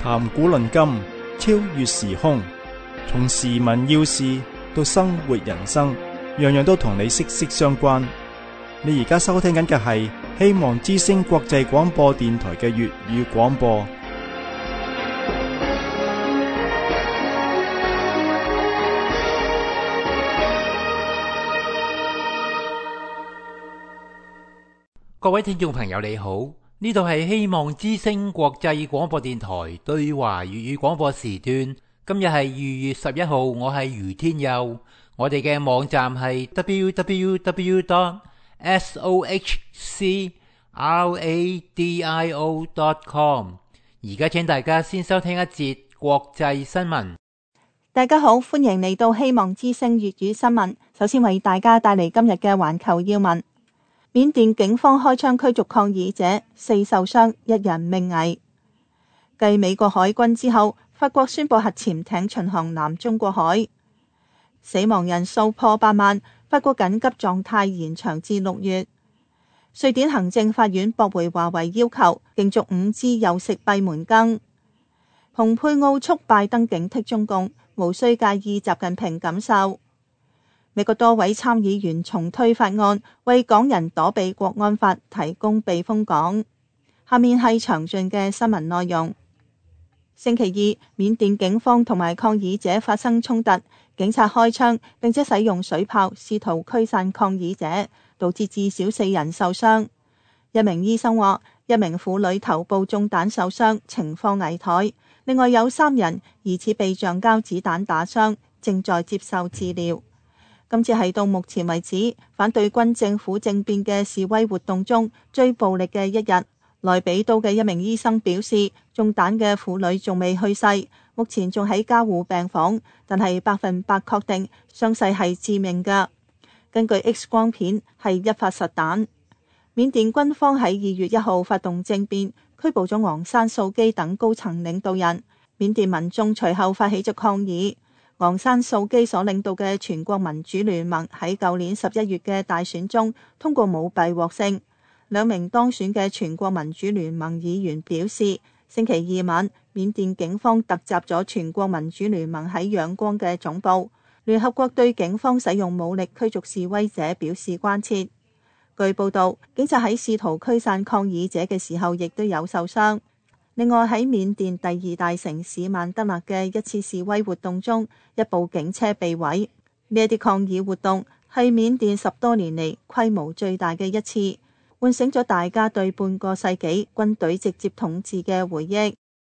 談古論今，超越時空，從時聞要事到生活人生，樣樣都同你息息相關。你而家收聽緊嘅係希望之聲國際廣播電台嘅粵語廣播。 各位聽眾朋友你好，呢度係希望之聲國際廣播電台對華粵語廣播時段。今日係2月11號，我係余天佑。我哋嘅網站係 www.sohcradio.com。 而家請大家先收聽一節國際新聞。 大家好，歡迎嚟到希望之聲粵語新聞。首先為大家帶嚟今日嘅環球要聞。緬甸警方開槍驅逐抗議者，4受傷，1人命危。繼美國海軍之後，法國宣布核潛艇巡航南中國海，死亡人數破8萬，法國緊急狀態延長至6月。瑞典行政法院駁回華為要求，競逐 5G 又食閉門羹。蓬佩奧促拜登警惕中共，無需介意習近平感受。美國多位參議員重推法案，為港人躲避國安法提供避風港。下面係詳盡嘅新聞內容。星期二，緬甸警方同埋抗議者發生衝突，警察開槍並且使用水炮試圖驅散抗議者，導致至少4人受傷。一名醫生話，一名婦女頭部中彈受傷，情況危殆。另外有3人疑似被橡膠子彈打傷，正在接受治療。今次係到目前為止反對軍政府政變嘅示威活動中最暴力嘅一日。萊比都嘅一名醫生表示，中彈嘅婦女仲未去世，目前仲喺加護病房，但係100%確定傷勢係致命㗎。根據 X 光片，係一發實彈。緬甸軍方喺2月1號發動政變，拘捕咗昂山素基等高層領導人。緬甸民眾隨後發起咗抗議。昂山素基所領導嘅全國民主聯盟喺舊年11月嘅大選中通過舞弊獲勝。2名當選嘅全國民主聯盟議員表示，星期二晚緬甸警方突襲咗全國民主聯盟喺仰光嘅總部。聯合國對警方使用武力驅逐示威者表示關切。據報道，警察喺試圖驅散抗議者嘅時候亦都有受傷。另外喺緬甸第2大城市曼德勒嘅一次示威活動中，一部警車被毀。呢一啲抗議活動係緬甸10多年嚟規模最大嘅一次，喚醒咗大家對半個世紀軍隊直接統治嘅回憶。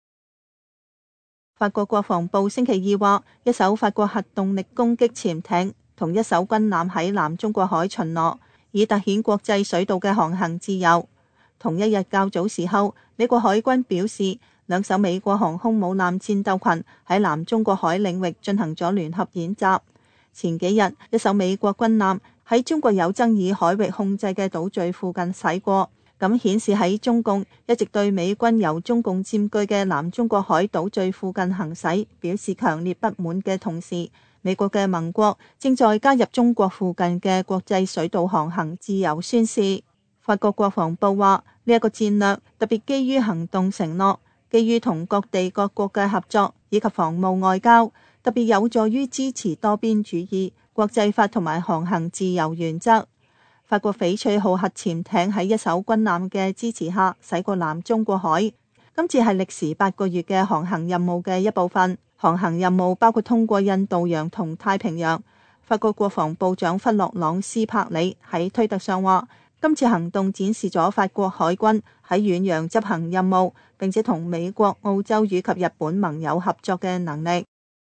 法國國防部星期二話，一艘法國核動力攻擊潛艇同一艘軍艦喺南中國海巡邏，以凸顯國際水道嘅航行自由。同一日較早時候，美國海軍表示，2艘美國航空母艦戰鬥群喺南中國海領域進行咗聯合演習。前幾日，一艘美國軍艦喺中國有爭議海域控制嘅島嶼附近駛過，咁顯示喺中共一直對美軍由中共佔據嘅南中國海島嶼附近行駛表示強烈不滿嘅同時，美國嘅盟國正在加入中國附近嘅國際水道航行自由宣示。法國國防部話，呢一個戰略特別基於行動承諾，基於同各地各國嘅合作以及防務外交，特別有助於支持多邊主義、國際法同埋航行自由原則。法國翡翠號核潛艇喺一艘軍艦嘅支持下駛過南中國海，今次係歷時8個月嘅航行任務嘅一部分。航行任務包括通過印度洋同太平洋。法國國防部長弗洛朗斯柏里喺推特上話，今次行動展示咗法國海軍喺遠洋執行任務，並且同美國、澳洲與及日本盟友合作嘅能力。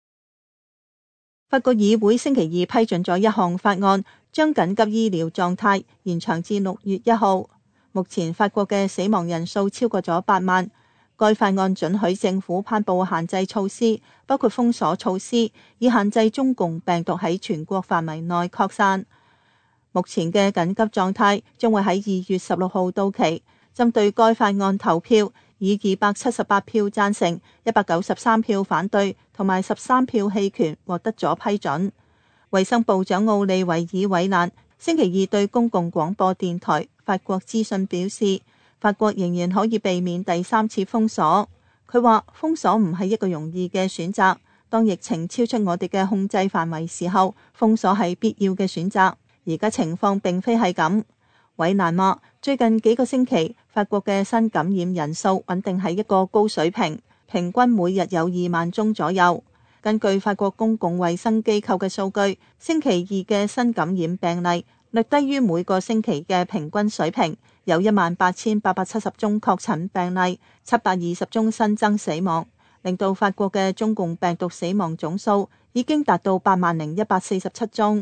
法國議會星期二批准咗一項法案，將緊急醫療狀態延長至6月1號。目前法國嘅死亡人數超過咗8萬。該法案准許政府頒布限制措施，包括封鎖措施，以限制中共病毒喺全國範圍內擴散。目前嘅緊急狀態將會喺2月16號到期。針對該法案投票，以278票贊成、193票反對同埋13票棄權獲得咗批准。衛生部長奧利維爾韋蘭星期二對公共廣播電台法國資訊表示，法國仍然可以避免第3次封鎖。 佢話封鎖唔係一個容易嘅選擇，當疫情超出我哋嘅控制範圍時候，封鎖係必要嘅選擇。而家情況並非係咁。韋蘭話，最近幾個星期，法國嘅新感染人數穩定喺一個高水平，平均每日有2萬宗左右。根據法國公共衛生機構嘅數據，星期二嘅新感染病例略低於每個星期嘅平均水平，有18,870宗確診病例，720宗新增死亡，令到法國嘅中共病毒死亡總數已經達到80,147宗。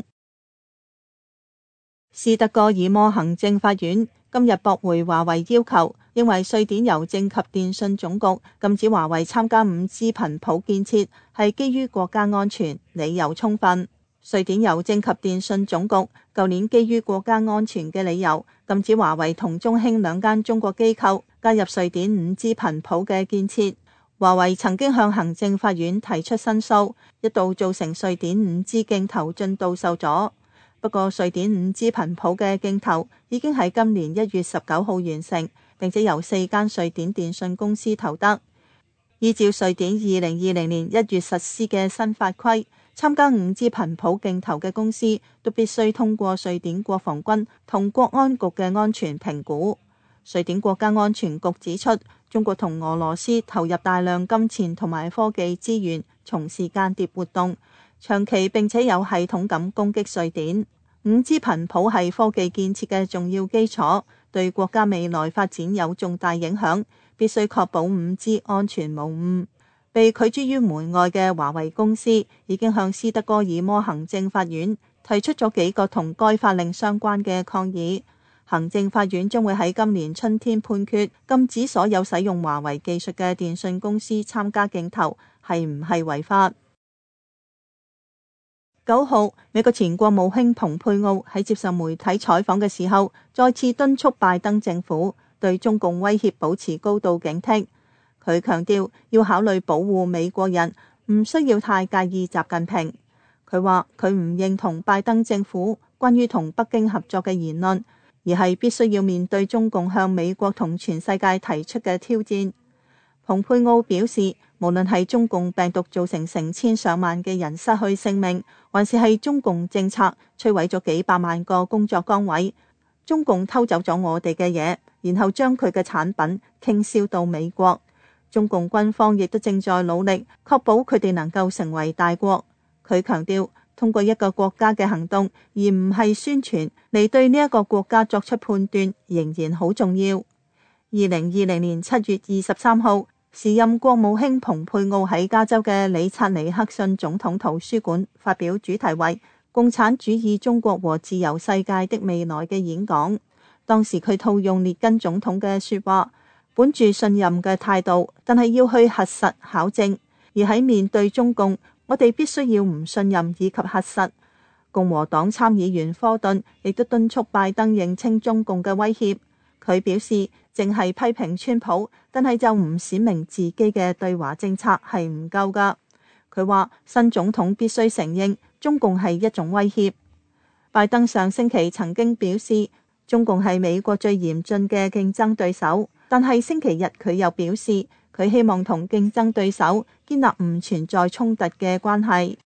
斯德哥爾摩行政法院今日駁回華為要求，認為瑞典郵政及電信總局禁止華為參加 5G 頻譜建設係基於國家安全，理由充分。瑞典郵政及電信總局舊年基於國家安全嘅理由，禁止華為同中興2間中國機構加入瑞典 5G 頻譜嘅建設。華為曾經向行政法院提出申訴，一度造成瑞典 5G 競投進度受阻。不過，瑞典 5G 頻譜嘅競投已經喺今年1月19號完成，並且由4間瑞典電信公司投得。依照瑞典2020年1月實施嘅新法規，參加 5G 頻譜競投嘅公司都必須通過瑞典國防軍同國安局嘅安全評估。瑞典國家安全局指出，中國同俄羅斯投入大量金錢同埋科技資源，從事間諜活動，長期並且有系統咁攻擊瑞典。5G 頻譜係科技建設嘅重要基礎，對國家未來發展有重大影響，必須確保 5G 安全無誤。被拒諸於門外嘅華為公司已經向斯德哥爾摩行政法院提出咗幾個同該法令相關嘅抗議。行政法院將會喺今年春天判決，禁止所有使用華為技術嘅電信公司參加競投係唔係違法。9號，美國前國務卿蓬佩奧喺接受媒體採訪嘅時候，再次敦促拜登政府對中共威脅保持高度警惕。佢強調要考慮保護美國人，唔需要太介意習近平。佢話佢唔認同拜登政府關於同北京合作嘅言論，而係必須要面對中共向美國同全世界提出嘅挑戰。蓬佩奧表示，無論係中共病毒造成成千上萬嘅人失去性命，還是係中共政策摧毀咗幾百萬個工作崗位，中共偷走咗我哋嘅嘢，然後將佢嘅產品傾銷到美國。中共軍方亦都正在努力確保佢哋能夠成為大國。佢強調，通過一個國家嘅行動，而唔係宣傳，嚟對呢一個國家作出判斷，仍然好重要。2020年7月23號，時任國務卿蓬佩奧喺加州嘅理察尼克遜總統圖書館發表主題為《共產主義中國和自由世界的未來》嘅演講。當時佢套用列根總統嘅說話，本住信任嘅態度，但係要去核實考證。而喺面對中共，我哋必須要唔信任以及核實。共和黨參議員科頓亦都敦促拜登認清中共嘅威脅。佢表示，淨係批評川普，但係就唔闡明自己嘅對華政策係唔夠㗎。佢話新總統必須承認中共係一種威脅。拜登上星期曾經表示，中共係美國最嚴峻嘅競爭對手，但係星期日佢又表示，佢希望同競爭對手建立唔存在衝突嘅關係。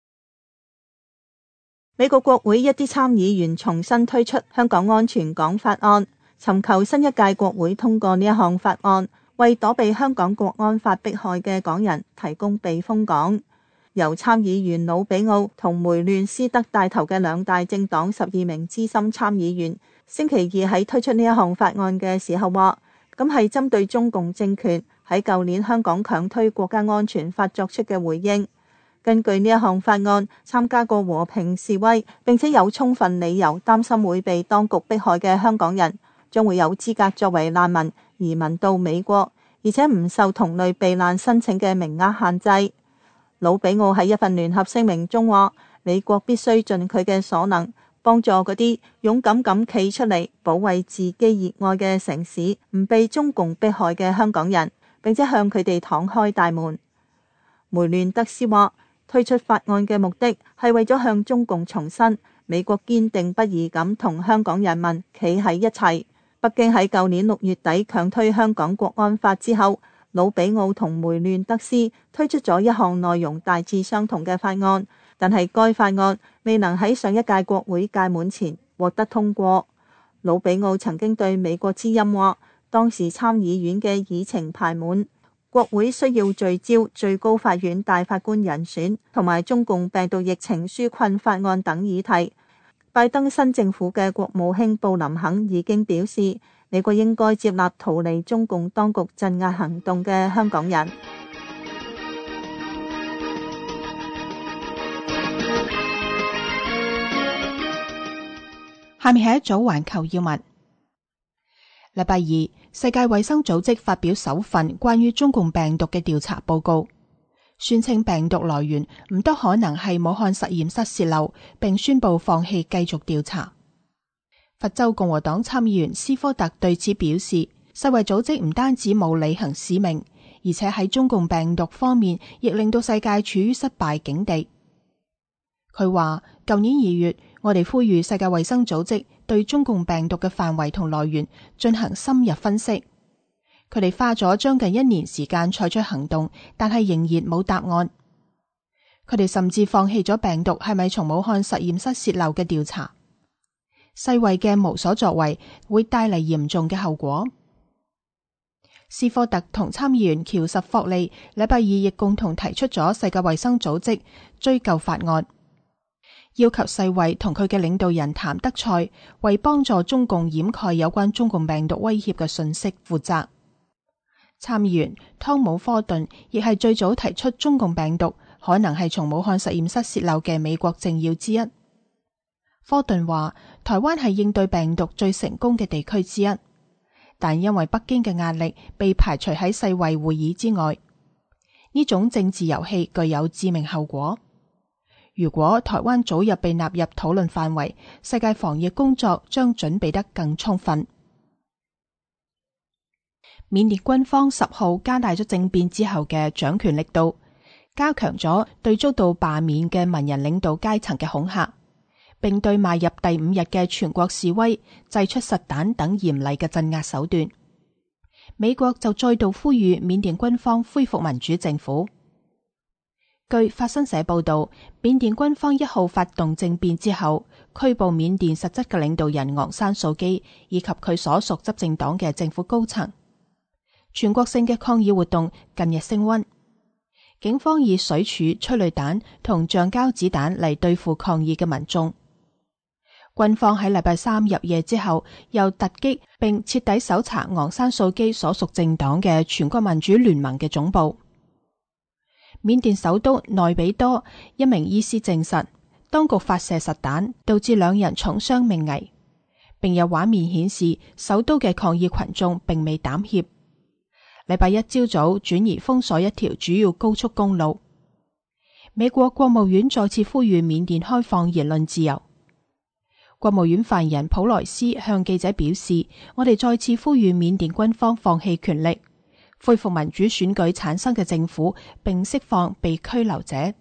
美國國會一啲參議員重新推出香港安全港法案，尋求新一屆國會通過呢一項法案，為躲避香港國安法迫害嘅港人提供避風港。由參議員魯比奧同梅亂斯德帶頭嘅兩大政黨12名資深參議員，星期二喺推出呢一項法案嘅時候話，咁係針對中共政權喺舊年香港強推國家安全法作出嘅回應。根據呢一項法案，參加過和平示威並且有充分理由擔心會被當局迫害嘅香港人，將會有資格作為難民移民到美國，而且唔受同類避難申請嘅名額限制。魯比奧喺一份聯合聲明中話，美國必須盡佢嘅所能，幫助嗰啲勇敢咁企出嚟保衛自己熱愛嘅城市唔被中共迫害嘅香港人，並且向佢哋敞開大門。梅亂德斯話，推出法案嘅目的係為咗向中共重申，美國堅定不移咁同香港人民企喺一齊。北京喺舊年6月底強推香港國安法之後， 魯比奧同梅亂德斯推出咗一項內容大致相同嘅法案，但係該法案未能喺上一屆國會屆滿前獲得通過。魯比奧曾經對美國之音話，當時參議院嘅議程排滿，國會需要聚焦最高法院大法官人選同埋中共病毒疫情紓困法案等議題。拜登新政府嘅國務卿布林肯已經表示，美國應該接納逃離中共當局鎮壓行動嘅香港人。 下面係一組環球要聞。禮拜二，世界衛生組織發表首份關於中共病毒嘅調查報告，宣稱病毒來源唔多可能係武漢實驗室洩漏，並宣布放棄繼續調查。佛州共和黨參議員斯科特對此表示，世衛組織唔單止冇履行使命，而且喺中共病毒方面亦令到世界處於失敗境地。佢話，舊年2月，我哋呼籲世界衛生組織對中共病毒嘅範圍同來源進行深入分析。佢哋花咗將近1年時間採取行動，但係仍然冇答案。佢哋甚至放棄咗病毒係咪從武漢實驗室洩漏嘅調查。世衛嘅無所作為會帶嚟嚴重嘅後果。斯科特同參議員喬什霍利禮拜二亦共同提出咗世界衛生組織追究法案，要求世衛同佢嘅領導人譚德塞為幫助中共掩蓋有關中共病毒威脅嘅信息負責。參議員湯姆科頓亦係最早提出中共病毒可能係從武漢實驗室洩漏嘅美國政要之一。科頓話，台灣係應對病毒最成功嘅地區之一，但因為北京嘅壓力被排除喺世衛會議之外。呢種政治遊戲具有致命後果。如果台灣早日被納入討論範圍，世界防疫工作將準備得更充分。緬甸軍方10號加大咗政變之後嘅掌權力度，加強咗對遭到罷免嘅文人領導階層嘅恐嚇，並對邁入第5日嘅全國示威祭出實彈等嚴厲嘅鎮壓手段。美國就再度呼籲緬甸軍方恢復民主政府。據法新社報道，緬甸軍方1號發動政變之後，拘捕緬甸實質嘅領導人昂山素基以及佢所屬執政黨嘅政府高層。全國性嘅抗議活動近日升溫，警方以水柱、催淚彈同橡膠子彈嚟對付抗議嘅民眾。軍方喺禮拜3入夜之後，又突擊並徹底搜查昂山素基所屬政黨嘅全國民主聯盟嘅總部。緬甸首都內比多一名醫師證實，當局發射實彈，導致2人重傷命危，並有畫面顯示首都嘅抗議群眾並未膽怯。禮拜1朝早轉移封鎖一條主要高速公路。美國國務院再次呼籲緬甸開放言論自由。國務院發言人普萊斯向記者表示，我哋再次呼籲緬甸軍方放棄權力，恢復民主選舉產生嘅政府，並釋放被拘留者。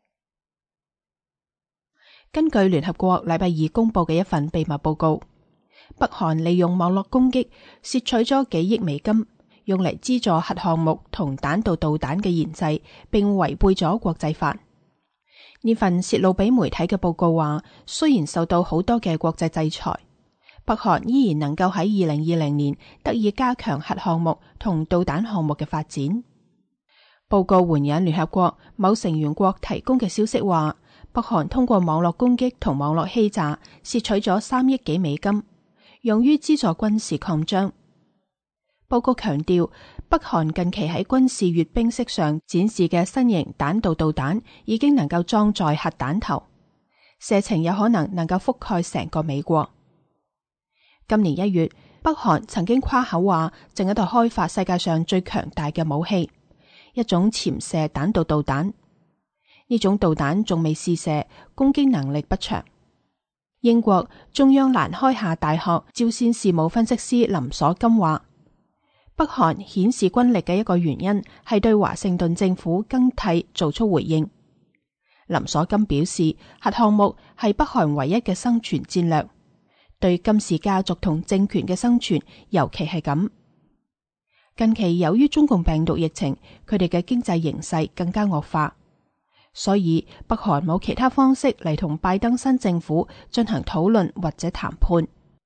根據聯合國禮拜2公佈嘅一份秘密報告，北韓利用網絡攻擊竊取咗幾億美金，用嚟資助核項目同彈道導彈嘅研製，並違背咗國際法。呢份泄露俾媒體嘅報告話，雖然受到好多嘅國際制裁，北韓依然能夠喺2020年得以加強核項目同導彈項目嘅發展。報告援引聯合國某成員國提供嘅消息話，北韓通過網絡攻擊同網絡欺詐竊取咗3億幾美金，用於資助軍事擴張。報告強調，北韓近期喺軍事閱兵式上展示嘅新型彈道導彈已經能夠裝載核彈頭，射程有可能夠覆蓋成個美國。今年1月，北韓曾經誇口話正喺度開發世界上最強大嘅武器，一種潛射彈道導彈。呢種導彈仲未試射，攻擊能力不詳。英國中央蘭開夏大學朝鮮事務分析師林所金話，北韓顯示軍力嘅一個原因係對華盛頓政府更替做出回應。林所金表示，核項目係北韓唯一嘅生存戰略，對金氏家族同政權嘅生存尤其係咁。 近期由於中共病毒疫情，佢哋嘅經濟形勢更加惡化，所以北韓冇其他方式嚟同拜登新政府進行討論或者談判。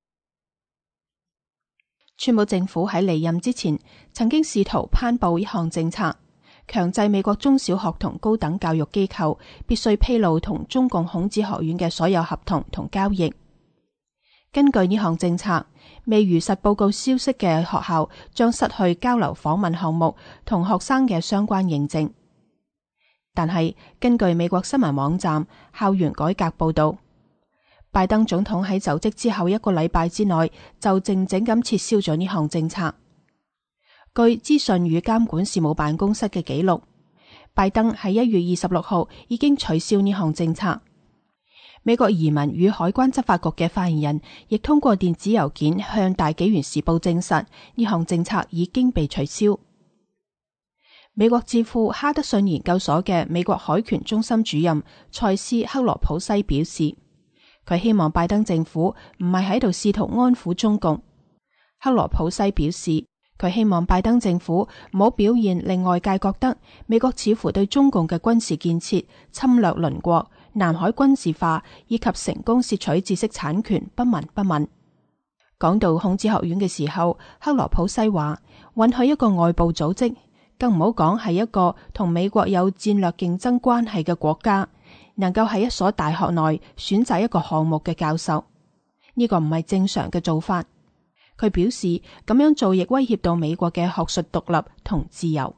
川普政府喺離任之前，曾經試圖頒布一項政策，強制美國中小學同高等教育機構必須披露同中共孔子學院嘅所有合同同交易。根據呢項政策，未如實報告消息嘅學校將失去交流訪問項目同學生嘅相關認證。但係根據美國新聞網站校園改革報道，拜登總統喺就職之後1個禮拜之內就靜靜咁撤銷咗呢項政策。據資訊與監管事務辦公室嘅記錄，拜登喺1月26號已經取消呢項政策。美國移民與海關執法局嘅發言人亦通過電子郵件向大紀元時報證實，呢項政策已經被取消。美國智庫哈德遜研究所嘅美國海權中心主任塞斯克羅普西表示，佢希望拜登政府唔係喺度試圖安撫中共。克羅普西表示，佢希望拜登政府唔好表現令外界覺得美國似乎對中共嘅軍事建設、侵略鄰國、南海軍事化以及成功竊取知識產權不聞不問。講到孔子學院嘅時候，克羅普西話，允許一個外部組織，更唔好講係一個同美國有戰略競爭關係嘅國家，能夠喺一所大學內選擇一個項目嘅教授，呢個唔係正常嘅做法。佢表示，咁樣做亦威脅到美國嘅學術獨立同自由。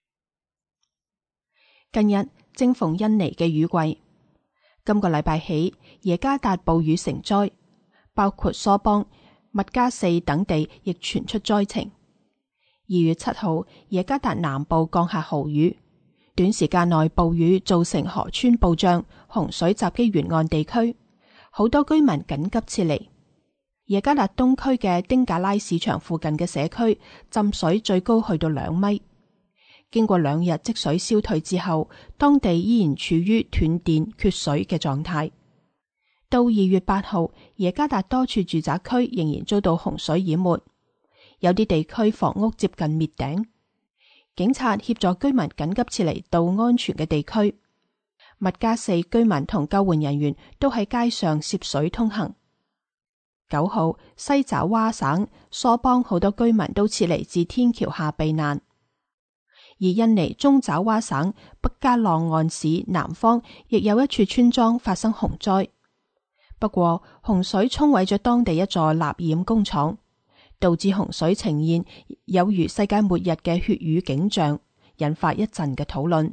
近日正逢印尼嘅雨季，今個禮拜起耶加達暴雨成災，包括梳邦、麥加四等地亦傳出災情。2月7號，耶加達南部降下豪雨，短時間內暴雨造成河川暴漲，洪水襲擊沿岸地區，好多居民緊急撤離。耶加達東區嘅丁格拉市場附近嘅社區浸水最高去到2米。經過2日積水消退之後，當地依然處於斷電缺水嘅狀態。到2月8號，耶加達多處住宅區仍然遭到洪水淹沒，有啲地區房屋接近滅頂。警察協助居民緊急撤離到安全嘅地區。麥加四居民同救援人員都喺街上涉水通行。9號，西爪哇省梳邦好多居民都撤離至天橋下避難。而印尼中爪哇省北加朗岸市南方亦有一處村莊發生洪災，不過洪水沖毀咗當地一座蠟染工廠，導致洪水呈現有如世界末日嘅血雨景象，引發一陣嘅討論。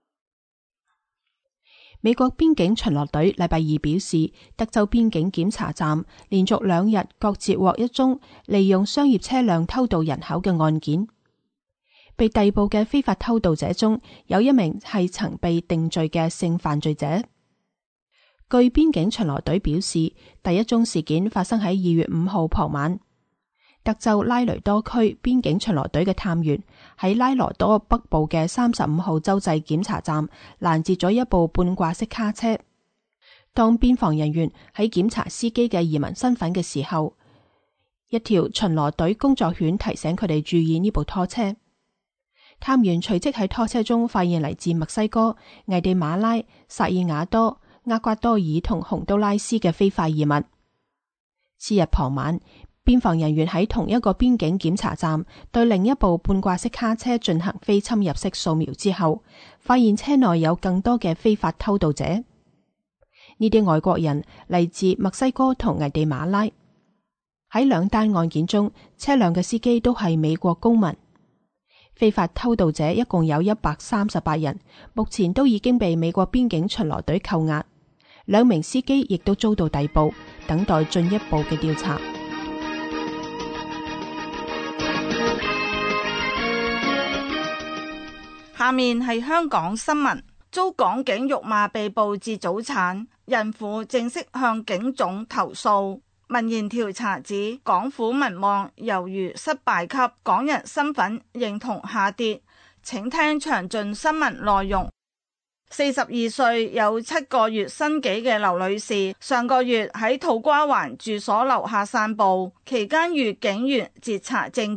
美國邊境巡邏隊禮拜二表示，德州邊境檢查站連續2日各截獲一宗利用商業車輛偷渡人口嘅案件。被逮捕嘅非法偷渡者中有一名係曾被定罪嘅性犯罪者。據邊境巡邏隊表示，第一宗事件發生喺2月5號傍晚。德州拉雷多區邊境巡邏隊嘅探員喺拉羅多北部嘅35號州際檢查站攔截咗一部半掛式卡車。當邊防人員喺檢查司機嘅移民身份嘅時候，一條巡邏隊工作犬提醒佢哋注意呢部拖車。探員隨即喺拖車中發現嚟自墨西哥、危地馬拉、薩爾瓦多、厄瓜多爾同洪都拉斯嘅非法移民。次日傍晚，邊防人員喺同一個邊境檢查站對另一部半掛式卡車進行非侵入式掃描之後，發現車內有更多嘅非法偷渡者。呢啲外國人嚟自墨西哥同危地馬拉。喺2單案件中，車輛嘅司機都係美國公民。非法偷渡者一共有138人，目前都已經被美國邊境巡邏隊扣押。2名司機亦都遭到逮捕，等待進一步嘅調查。 下面係香港新聞，遭港警辱罵被捕至早產，孕婦正式向警總投訴。民意調查指港府民望猶如失敗級，港人身份認同下跌。請聽詳盡新聞內容。42歲有7個月身紀嘅劉女士，上個月喺土瓜灣住所樓下散步期間，遇警員截查證件，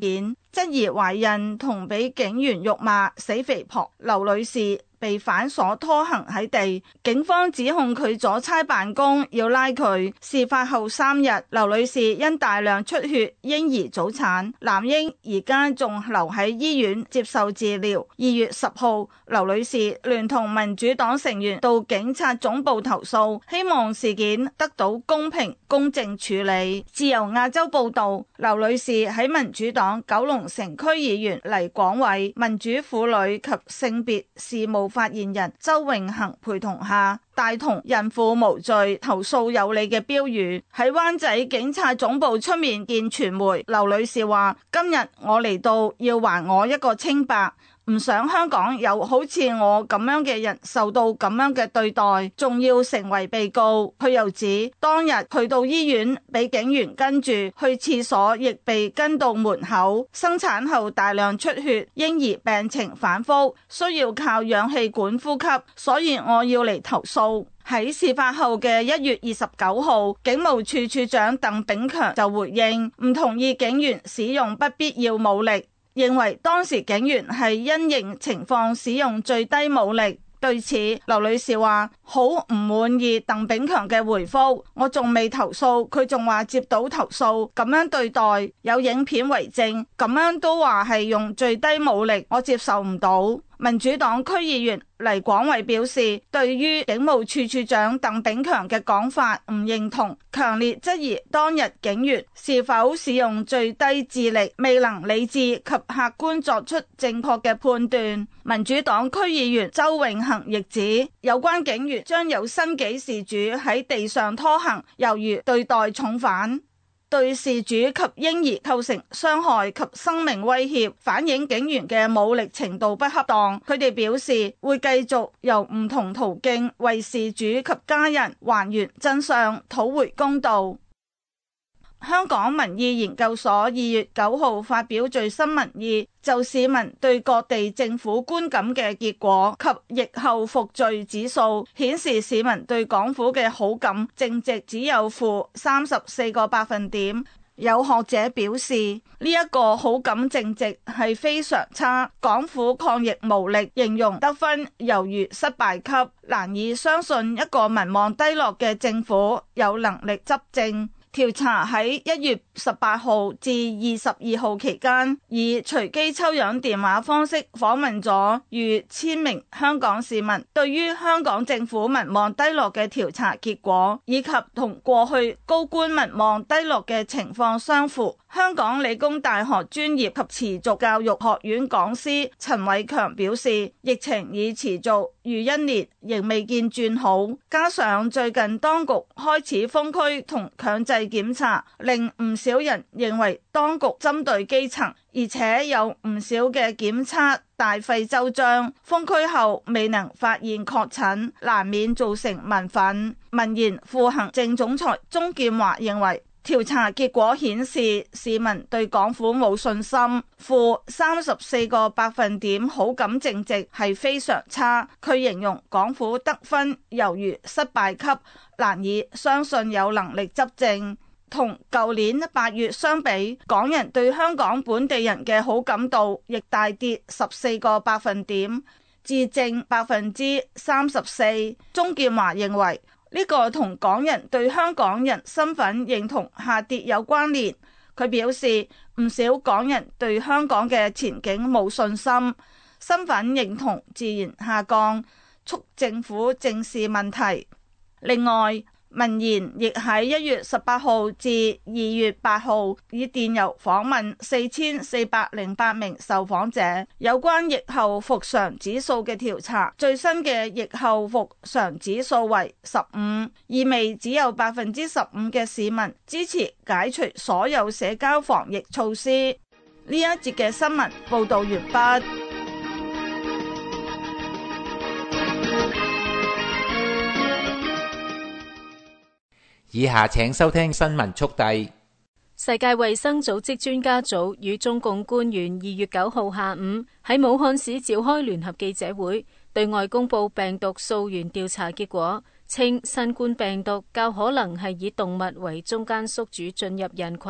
質疑懷孕同俾警員辱罵死肥婆劉女士被反鎖拖行喺地，警方指控佢阻差辦公要拉佢。事發後3日，劉女士因大量出血嬰兒早產，男嬰而家仲留喺醫院接受治療。2月10號，劉女士聯同民主黨成員到警察總部投訴，希望事件得到公平公正處理。自由亞洲報道，劉女士喺民主黨九龍城區議員黎廣偉、民主婦女及性別事務發言人周永恒陪同下，帶同孕婦無罪投訴有理嘅標語喺灣仔警察總部出面見傳媒。劉女士話：今日我嚟到要還我一個清白，唔想香港有好似我咁樣嘅人受到咁樣嘅對待，仲要成為被告。佢又指當日去到醫院俾警員跟住去廁所，亦被跟到門口。生產後大量出血，嬰兒病情反覆，需要靠氧氣管呼吸，所以我要嚟投訴。喺事發後嘅1月29號，警務處處長鄧炳強就回應唔同意警員使用不必要武力，認為當時警員係因應情況使用最低武力。對此，劉女士話好唔滿意鄧炳強嘅回覆，我仲未投訴，佢仲話接到投訴，咁樣對待，有影片為證，咁樣都話係用最低武力，我接受唔到。民主黨區議員黎廣偉表示，對於警務處處長鄧炳強嘅講法唔認同，強烈質疑當日警員是否使用最低智力，未能理智及客觀作出正確嘅判斷。民主黨區議員周永恒亦指，有關警員將有身己事主喺地上拖行，猶如對待重犯，對事主及嬰兒構成傷害及生命威脅，反映警員嘅武力程度不恰當。佢哋表示會繼續由唔同途徑為事主及家人還原真相，討回公道。香港民意研究所2月9號發表最新民意，就市民對各地政府觀感嘅結果及疫後復聚指數，顯示市民對港府嘅好感淨值只有-34個百分點。有學者表示，呢一個好感淨值係非常差，港府抗疫無力，形容得分猶如失敗級，難以相信一個民望低落嘅政府有能力執政。調查喺1月18號至22號期間，以隨機抽樣電話方式訪問咗逾1000名香港市民，對於香港政府民望低落嘅調查結果，以及同過去高官民望低落嘅情況相符。香港理工大學專業及持續教育學院講師陳偉強表示，疫情已持續逾1年，仍未見轉好，加上最近當局開始封區同強制檢查，令唔少人認為當局針對基層，而且有唔少嘅檢測大費周章，封區後未能發現確診，難免造成民憤。民研副行政總裁鍾建華認為，調查結果顯示市民對港府冇信心，-34個百分點好感淨值係非常差。佢形容港府得分猶如失敗級，難以相信有能力執政。同舊年8月相比，港人對香港本地人嘅好感度亦大跌14個百分點，至正34%。鍾建華認為呢個同港人對香港人身份認同下跌有關聯。佢表示，唔少港人對香港嘅前景冇信心，身份認同自然下降，促政府正視問題。另外，民研亦喺1月18號至2月8號以電郵訪問4408名受訪者，有關疫後復常指數嘅調查，最新嘅疫後復常指數為15，意味只有15%嘅市民支持解除所有社交防疫措施。呢一節嘅新聞報道完畢。 以下請收聽新聞速遞。 世界衛生組織專家組與中共官員2月9號下午喺武漢市召開聯合記者會，對外公布病毒溯源調查結果，稱新冠病毒較可能係以動物為中間宿主進入人群，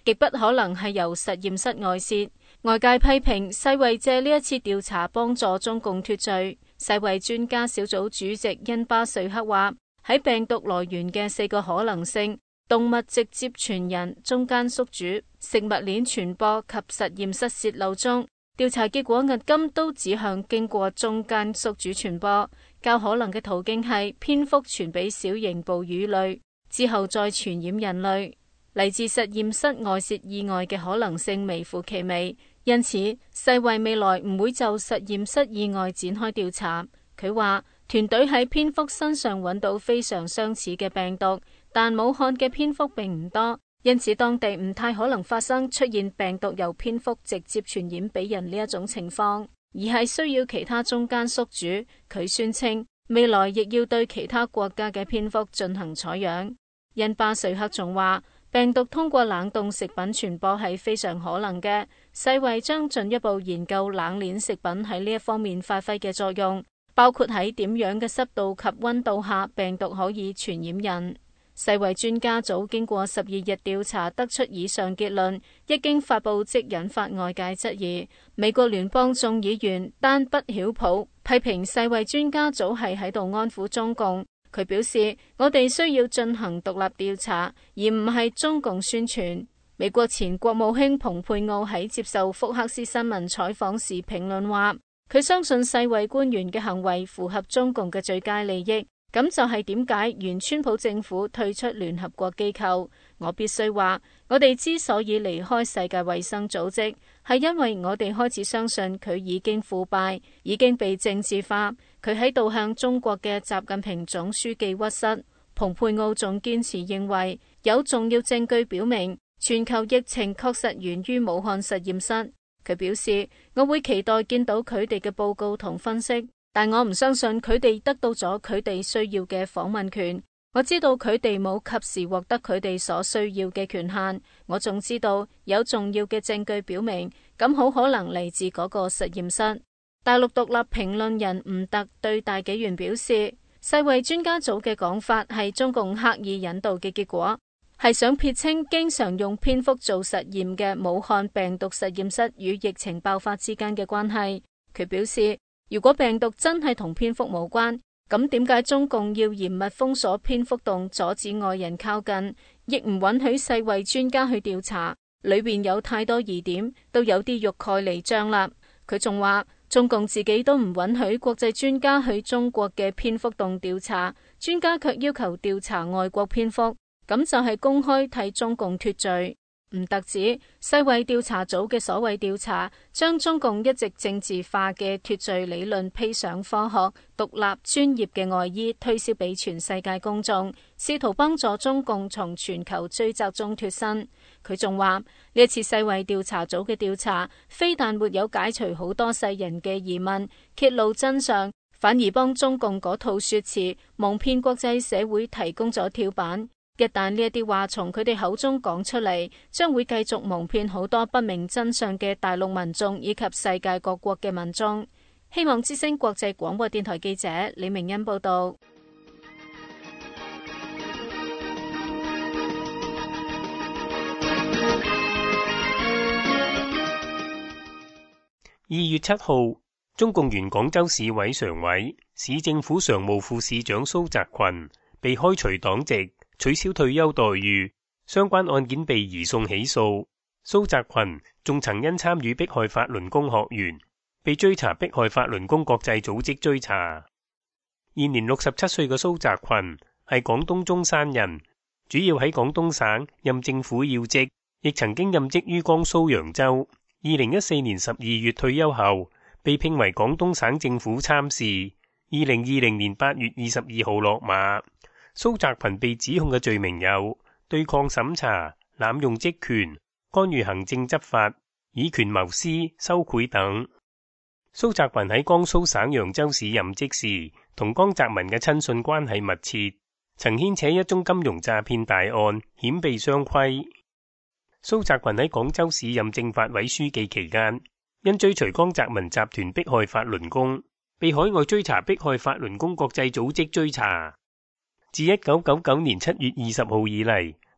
極不可能係由實驗室外泄。外界批評世衛借呢一次調查幫助中共脫罪。世衛專家小組主席恩巴瑞克話，喺病毒來源嘅4個可能性：動物直接傳人、中間宿主、食物鏈傳播及實驗室洩漏中，調查結果至今都指向經過中間宿主傳播。較可能嘅途徑係蝙蝠傳俾小型哺乳類，之後再傳染人類。嚟自實驗室外泄意外嘅可能性微乎其微，因此世衛未來唔會就實驗室意外展開調查。佢話團隊喺蝙蝠身上揾到非常相似嘅病毒，但武漢嘅蝙蝠並唔多，因此當地唔太可能發生出現病毒由蝙蝠直接傳染俾人呢一種情況，而係需要其他中間宿主。佢宣稱未來亦要對其他國家嘅蝙蝠進行採樣。恩巴瑞克仲話，病毒通過冷凍食品傳播係非常可能嘅，世衛將進一步研究冷鏈食品喺呢一方面發揮嘅作用，包括喺點樣嘅濕度及溫度下病毒可以傳染人。世衛專家組經過12日調查得出以上結論，一經發佈即引發外界質疑。美國聯邦眾議員丹不曉普批評世衛專家組係喺度安撫中共。佢表示，我哋需要進行獨立調查，而唔係中共宣傳。美國前國務卿蓬佩奧喺接受福克斯新聞採訪時評論話，佢相信世衛官員嘅行為符合中共嘅最佳利益。咁就係點解原川普政府退出聯合國機構。我必須話，我哋之所以離開世界衛生組織，係因為我哋開始相信佢已經腐敗，已經被政治化，佢喺度向中國嘅習近平總書記屈膝。蓬佩奧仲堅持認為，有重要證據表明全球疫情確實源於武漢實驗室。佢表示，我會期待見到佢哋嘅報告同分析。但我唔相信佢哋得到咗佢哋需要嘅訪問權。我知道佢哋冇及時獲得佢哋所需要嘅權限。我仲知道有重要嘅證據表明，咁好可能嚟自嗰個實驗室。大陸獨立評論人吳特對大紀元表示，世衛專家組嘅講法係中共刻意引導嘅結果，係想撇清經常用蝙蝠做實驗嘅武漢病毒實驗室與疫情爆發之間嘅關係。佢表示，如果病毒真係同蝙蝠無關，咁點解中共要嚴密封鎖蝙蝠洞，阻止外人靠近，亦唔允許世衛專家去調查？裏邊有太多疑點，都有啲欲蓋彌彰啦。佢仲話，中共自己都唔允許國際專家去中國嘅蝙蝠洞調查，專家卻要求調查外國蝙蝠，咁就係公開替中共脫罪。吳特指世衛調查組嘅所謂調查，將中共一直政治化嘅脫罪理論披上科學、獨立、專業嘅外衣，推銷俾全世界公眾，試圖幫助中共從全球追責中脫身。佢仲話，呢一次世衛調查組嘅調查，非但沒有解除好多世人嘅疑問，揭露真相，反而幫中共嗰套說辭蒙騙國際社會提供咗跳板。一旦呢一啲話從佢哋口中講出嚟，將會繼續蒙騙好多不明真相嘅大陸民眾以及世界各國嘅民眾。希望之聲國際廣播電台記者李明恩報道。 2月7號，中共原廣州市委常委、市政府常務副市長蘇澤群被開除黨籍，取消退休待遇，相關案件被移送起訴。蘇澤群仲曾因參與迫害法輪功學員，被追查迫害法輪功國際組織追查。現年67歲嘅蘇澤群係廣東中山人，主要喺廣東省任政府要職，亦曾經任職於江蘇揚州。2014年12月退休後，被聘為廣東省政府參事。2020年8月22號落馬。蘇澤群被指控嘅罪名有對抗審查、濫用職權、干預行政執法、以權謀私、收賄等。蘇澤群喺江蘇省揚州市任職時，同江澤民嘅親信關係密切，曾牽扯一宗金融詐騙大案，險被雙規。蘇澤群喺廣州市任政法委書記期間，因追隨江澤民集團迫害法輪功，被海外追查迫害法輪功國際組織追查。自1999年7月20號以嚟，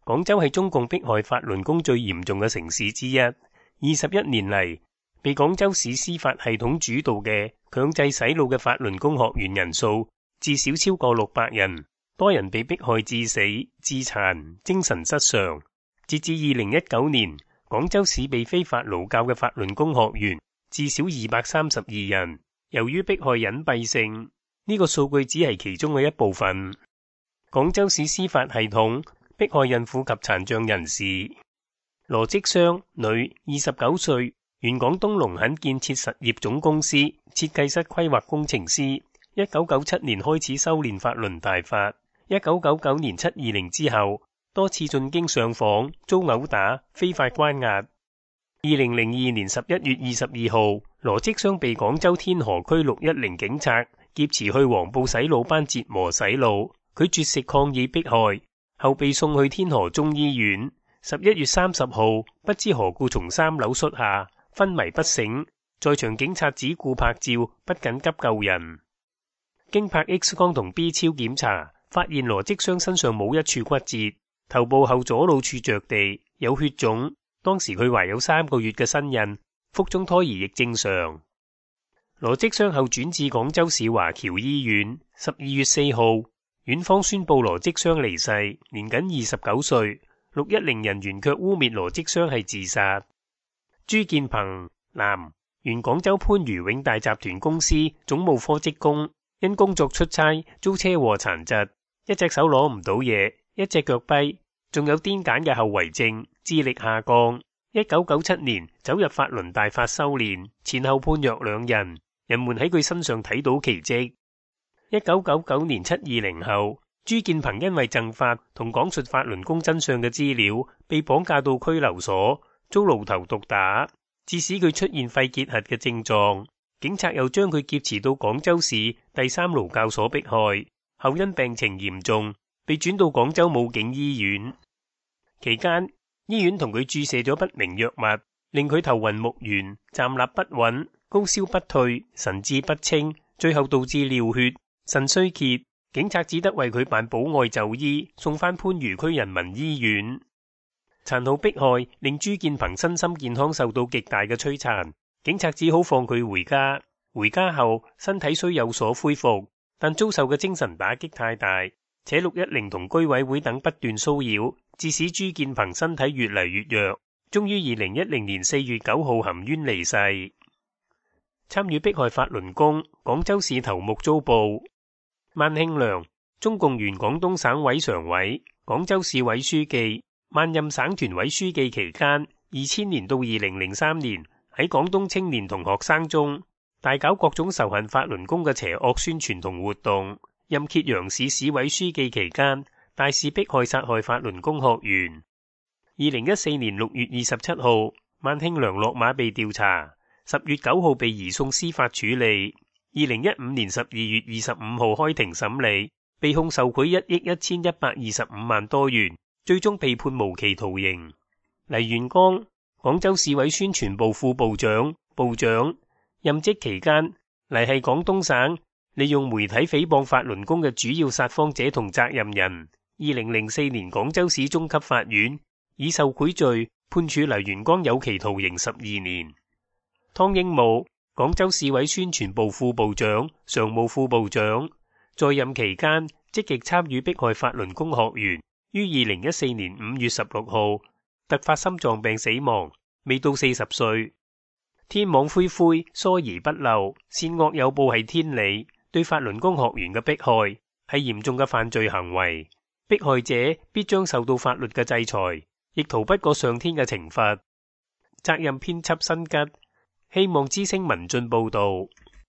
廣州係中共迫害法輪功最嚴重嘅城市之一。21年嚟，被廣州市司法系統主導嘅強制洗腦嘅法輪功學員人數至少超過600人，多人被迫害致死、致殘、精神失常。截至2019年，廣州市被非法勞教嘅法輪功學員至少232人。由於迫害隱蔽性，呢個數據只係其中嘅一部分。廣州市司法系統迫害孕婦及殘障人士。羅織湘，女，29歲，原廣東龍墾建設實業總公司設計室規劃工程師。1997年開始修煉法輪大法。1999年720之後，多次進京上訪，遭毆打、非法關押。2002年11月22號，羅織湘被廣州天河區610警察劫持去黃埔洗腦班折磨洗腦，佢絕食抗議迫害，後被送去天河中醫院。11月30號，不知何故從3樓摔下，昏迷不醒，在場警察只顧拍照，不緊急救人。經拍 X 光同 B 超檢查，發現羅織湘身上冇一處骨折，頭部後左腦處着地，有血腫。當時佢懷有3個月嘅身孕，腹中胎兒亦正常。羅織湘後轉至廣州市華僑醫院。12月4號，院方宣布羅織湘離世，年僅29歲。610人員卻污蔑羅織湘係自殺。朱建鵬，男，原廣州番禺永大集團公司總務科職工，因工作出差遭車禍殘疾，一隻手攞唔到嘢，一隻腳跛，仲有癲癇嘅後遺症，智力下降。1997年走入法輪大法修煉，前後判若兩人，人們喺佢身上睇到奇蹟。1999年720後，朱建鵬因為贈法同講述法輪功真相嘅資料，被綁架到拘留所，遭牢頭毒打，致使佢出現肺結核嘅症狀。警察又將佢劫持到廣州市第3勞教所迫害，後因病情嚴重，被轉到廣州武警醫院。期間，醫院同佢注射咗不明藥物，令佢頭暈目眩、站立不穩、高燒不退、神志不清，最後導致尿血、腎衰竭。警察只得為佢辦保外就醫，送返番禺區人民醫院。殘酷迫害令朱建鵬身心健康受到極大嘅摧殘，警察只好放佢回家。回家後身體雖有所恢復，但遭受嘅精神打擊太大，且610同居委會等不斷騷擾，致使朱建鵬身體越嚟越弱，終於2010年4月9號含冤離世。參與迫害法輪功，廣州市頭目遭捕。萬慶良，中共原廣東省委常委、廣州市委書記，萬任省團委書記期間，2000年到2003年喺廣東青年同學生中大搞各種仇恨法輪功嘅邪惡宣傳同活動。任揭陽市市委書記期間，大肆迫害殺害法輪功學員。2014年6月27號，萬慶良落馬被調查，10月9號被移送司法處理。2015年12月25號開庭審理，被控受賄1億1125萬多元，最終被判無期徒刑。黎元剛，廣州市委宣傳部副部長、部長，任職期間，黎係廣東省利用媒體誹謗法輪功嘅主要撒謊者同責任人。2004年廣州市中級法院以受賄罪判處黎元剛有期徒刑12年。湯英武，廣州市委宣傳部副部長、常務副部長，在任期間積極參與迫害法輪功學員，於2014年5月16號突發心臟病死亡，未到40歲。天網恢恢，疏而不漏，善惡有報係天理。對法輪功學員嘅迫害係嚴重嘅犯罪行為，迫害者必將受到法律嘅制裁，亦逃不過上天嘅懲罰。責任編輯辛吉，希望之聲文進報道。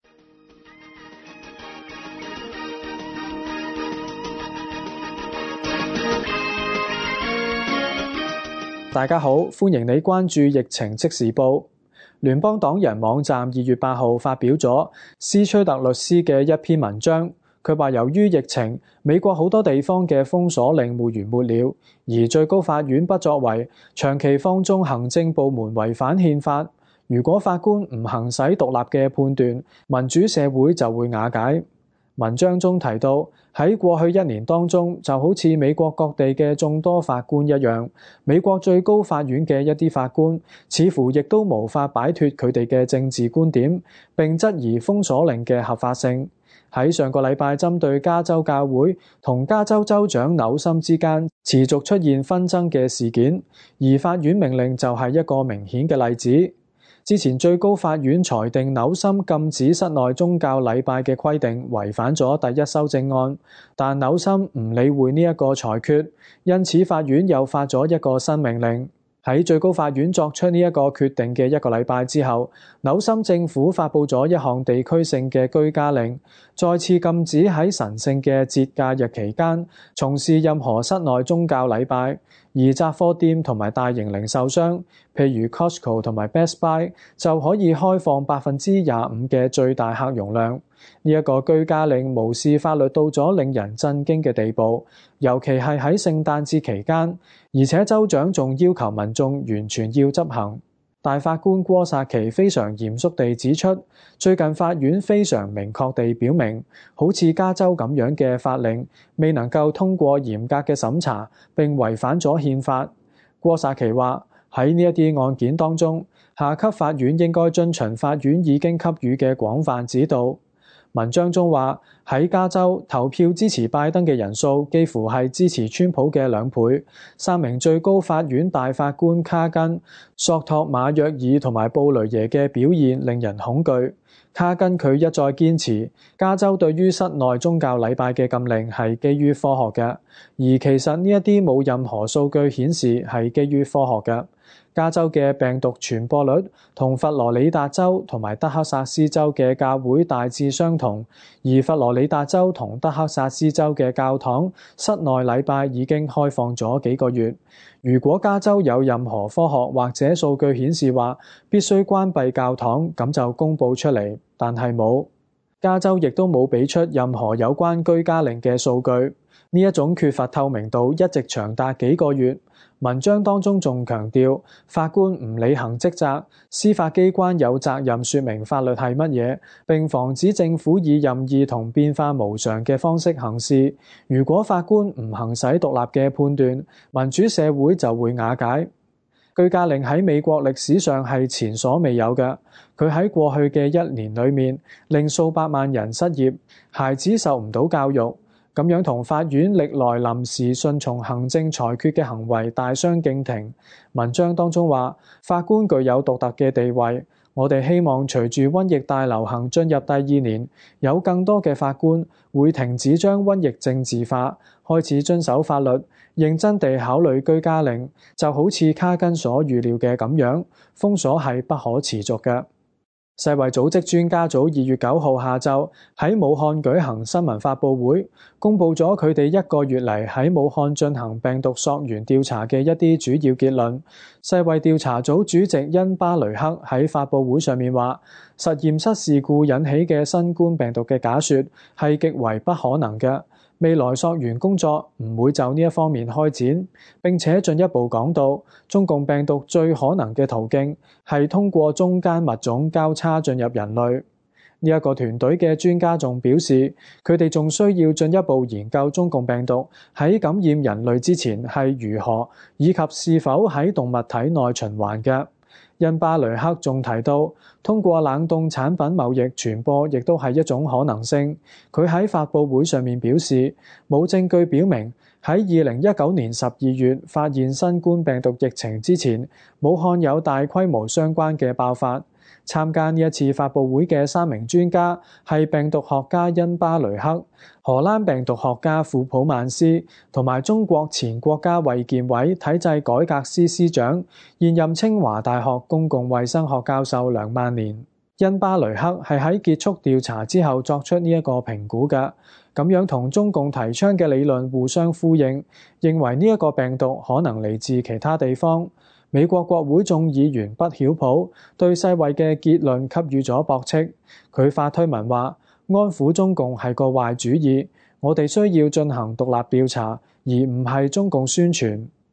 大家好，歡迎你關注疫情即時報。聯邦黨人網站2月8號發表咗斯崔特律師嘅一篇文章，佢話由於疫情，美國好多地方嘅封鎖令沒完沒了，而最高法院不作為，長期放縱行政部門違反憲法。如果法官唔行使獨立嘅判斷，民主社會就會瓦解。 文章中提到，喺過去1年當中，就好似美國各地嘅眾多法官一樣，美國最高法院嘅一啲法官似乎亦都無法擺脫佢哋嘅政治觀點，並質疑封鎖令嘅合法性。喺上個禮拜針對加州教會同加州州長紐森之間持續出現紛爭嘅事件，而法院命令就係一個明顯嘅例子。之前最高法院裁定紐森禁止室內宗教禮拜嘅規定違反咗第一修正案，但紐森唔理會呢一個裁決，因此法院又發咗一個新命令。喺最高法院作出呢一個決定嘅1個禮拜之後，紐森政府發佈咗一項地區性嘅居家令，再次禁止喺神聖嘅節假日期間從事任何室內宗教禮拜。而雜貨店同埋大型零售商，譬如 Costco 同埋 Best Buy 就可以開放25%嘅最大客容量。呢一個居家令無視法律到咗令人震驚嘅地步，尤其係喺聖誕節期間，而且州長仲要求民眾完全要執行。大法官郭薩奇非常嚴肅地指出，最近法院非常明確地表明，好似加州咁樣嘅法令未能夠通過嚴格嘅審查，並違反咗憲法。郭薩奇話，喺呢一啲案件當中，下級法院應該遵循法院已經給予嘅廣泛指導。文章中話，喺加州投票支持拜登嘅人數幾乎係支持川普嘅2倍。3名最高法院大法官卡根、索托馬約爾同埋布雷耶嘅表現令人恐懼。卡根佢一再堅持，加州對於室內宗教禮拜嘅禁令係基於科學嘅，而其實呢一啲冇任何數據顯示係基於科學嘅。加州嘅病毒傳播率同佛羅里達州同埋德克薩斯州嘅教會大致相同，而佛羅里達州同德克薩斯州嘅教堂室內禮拜已經開放咗幾個月。如果加州有任何科學或者數據顯示話必須關閉教堂，咁就公佈出嚟，但係冇。加州亦都冇俾出任何有關居家令嘅數據。呢一種缺乏透明度一直長達幾個月。文章當中仲強調，法官唔履行職責，司法機關有責任說明法律係乜嘢，並防止政府以任意同變化無常嘅方式行事。如果法官唔行使獨立嘅判斷，民主社會就會瓦解。居家令喺美國歷史上係前所未有嘅，佢喺過去嘅1年裏面令數百萬人失業，孩子受唔到教育。咁樣同法院歷來臨時順從行政裁決嘅行為大相徑庭。文章當中話，法官具有獨特嘅地位。我哋希望隨住瘟疫大流行進入第2年，有更多嘅法官會停止將瘟疫政治化，開始遵守法律，認真地考慮居家令。就好似卡根所預料嘅咁樣，封鎖係不可持續嘅。世衛組織專家組2月9號下晝喺武漢舉行新聞發佈會，公佈咗佢哋1個月嚟喺武漢進行病毒溯源調查嘅一啲主要結論。世衛調查組主席恩巴雷克喺發佈會上面話，實驗室事故引起嘅新冠病毒嘅假說係極為不可能嘅。未來溯源工作唔會就呢一方面開展，並且進一步講到，中共病毒最可能嘅途徑係通過中間物種交叉進入人類。呢一個團隊嘅專家仲表示，佢哋仲需要進一步研究中共病毒喺感染人類之前係如何，以及是否喺動物體內循環嘅。恩巴雷克仲提到，通過冷凍產品貿易傳播亦都係一種可能性。佢喺發佈會上面表示，冇證據表明喺2019年12月發現新冠病毒疫情之前，武漢有大規模相關嘅爆發。參加呢一次發佈會嘅3名專家係病毒學家恩巴雷克、荷蘭病毒學家庫普曼斯同埋中國前國家衛健委體制改革司司長、現任清華大學公共衛生學教授梁萬年。恩巴雷克係喺結束調查之後作出呢一個評估嘅，咁樣同中共提倡嘅理論互相呼應，認為呢一個病毒可能嚟自其他地方。美國國會眾議員畢曉普對世衛嘅結論給予咗駁斥，佢發推文話，安撫中共係個壞主意，我哋需要進行獨立調查，而唔係中共宣傳。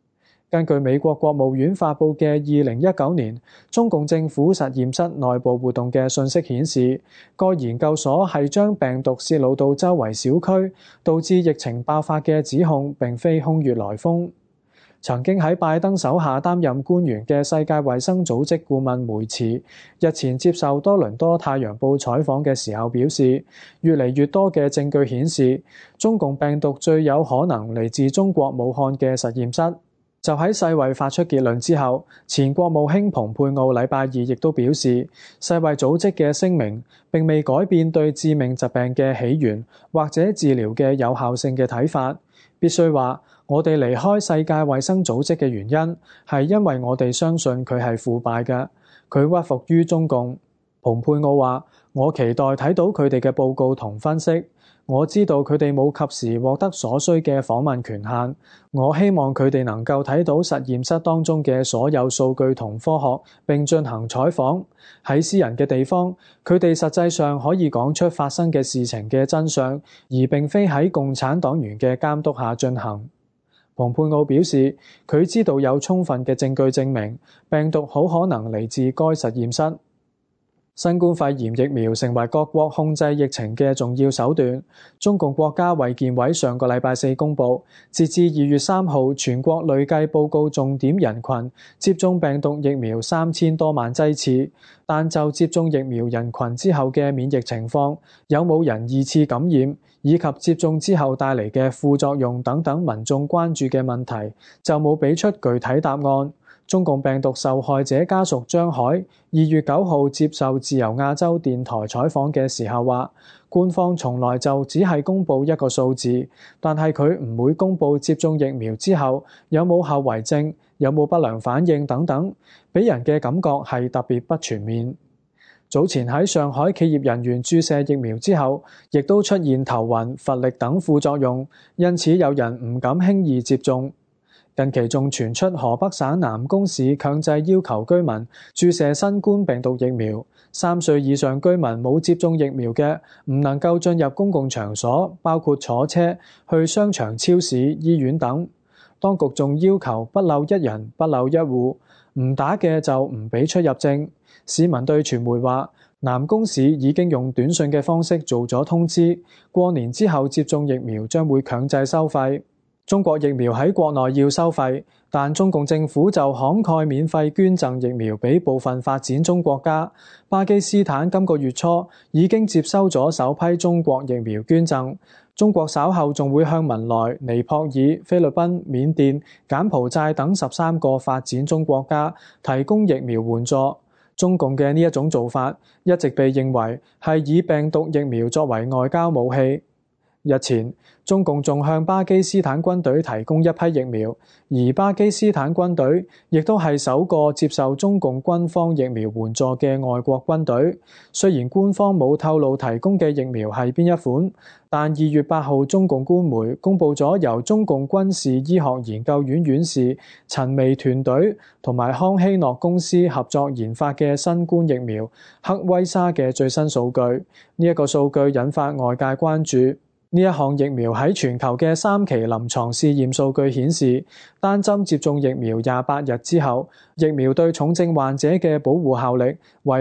根據美國國務院發布嘅2019年中共政府實驗室內部活動嘅信息顯示，該研究所係將病毒泄露到周圍小區，導致疫情爆發嘅指控並非空穴來風。曾經喺拜登手下擔任官員嘅世界衛生組織顧問梅茨日前接受多倫多太陽報採訪嘅時候表示，越嚟越多嘅證據顯示，中共病毒最有可能嚟自中國武漢嘅實驗室。就喺世衛發出結論之後，前國務卿蓬佩奧禮拜二亦都表示，世衛組織嘅聲明並未改變對致命疾病嘅起源或者治療嘅有效性嘅睇法。必須話，我哋離開世界衛生組織嘅原因係因為我哋相信佢係腐敗嘅，佢屈服於中共。蓬佩奧話：我期待睇到佢哋嘅報告同分析。我知道佢哋冇及時獲得所需嘅訪問權限。我希望佢哋能夠睇到實驗室當中嘅所有數據同科學，並進行採訪。喺私人嘅地方，佢哋實際上可以講出發生嘅事情嘅真相，而並非喺共產黨員嘅監督下進行。蓬佩奧表示，佢知道有充分嘅證據證明病毒好可能嚟自該實驗室。新冠肺炎疫苗成為各國控制疫情嘅重要手段。中共國家衛健委上個禮拜四公佈，截至2月3號，全國累計報告重點人群接種病毒疫苗3000多萬劑次，但就接種疫苗人群之後嘅免疫情況，有冇人二次感染，以及接種之後帶嚟嘅副作用等等民眾關注嘅問題，就冇俾出具體答案。中共病毒受害者家屬張海2月9號接受自由亞洲電台採訪嘅時候話，官方從來就只係公佈一個數字，但係佢唔會公佈接種疫苗之後有冇後遺症、有冇不良反應等等，俾人嘅感覺係特別不全面。早前喺上海企業人員注射疫苗之後，亦都出現頭暈、乏力等副作用，因此有人唔敢輕易接種。近期仲傳出河北省南宮市強制要求居民注射新冠病毒疫苗，3歲以上居民冇接種疫苗嘅，唔能夠進入公共場所，包括坐車、去商場、超市、醫院等。當局仲要求不漏一人、不漏一戶，唔打嘅就唔俾出入境。市民對傳媒話，南宮市已經用短信嘅方式做咗通知，過年之後接種疫苗將會強制收費。中國疫苗喺國內要收費，但中共政府就慷慨免費捐贈疫苗俾部分發展中國家。巴基斯坦今個月初已經接收咗首批中國疫苗捐贈，中國稍後仲會向文萊、尼泊爾、菲律賓、緬甸、柬埔寨等13個發展中國家提供疫苗援助。中共嘅呢一種做法一直被認為係以病毒疫苗作為外交武器。日前，中共仲向巴基斯坦軍隊提供一批疫苗，而巴基斯坦軍隊亦都係首個接受中共軍方疫苗援助嘅外國軍隊。雖然官方冇透露提供嘅疫苗係邊一款，但2月8號中共官媒公布咗由中共軍事醫學研究院院士陳薇團隊同埋康希諾公司合作研發嘅新冠疫苗克威莎嘅最新數據。呢一個數據引發外界關注。呢一項疫苗喺全球嘅3期臨床試驗數據顯示，單針接種疫苗28日之後，疫苗對重症患者嘅保護效力為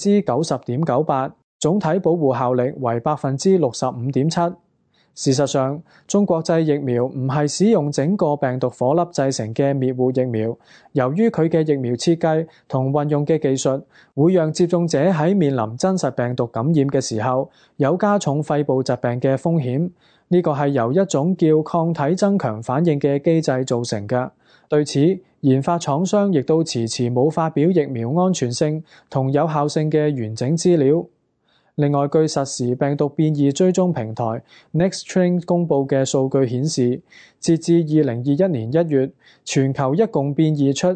90.98%， 總體保護效力為 65.7%。事實上，中國製疫苗唔係使用整個病毒顆粒製成嘅滅活疫苗，由於佢嘅疫苗設計同運用嘅技術，會讓接種者喺面臨真實病毒感染嘅時候，有加重肺部疾病嘅風險。呢個係由一種叫抗體增強反應嘅機制造成嘅。對此，研發廠商亦都遲遲冇發表疫苗安全性同有效性嘅完整資料。另外，據實時病毒變異追蹤平台 NextStrain 公佈嘅數據顯示，截至2021年1月，全球一共變異出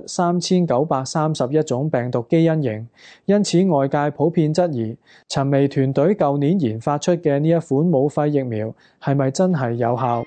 3931種病毒基因型，因此外界普遍質疑陳薇團隊舊年研發出嘅呢一款武肺疫苗係咪真係有效？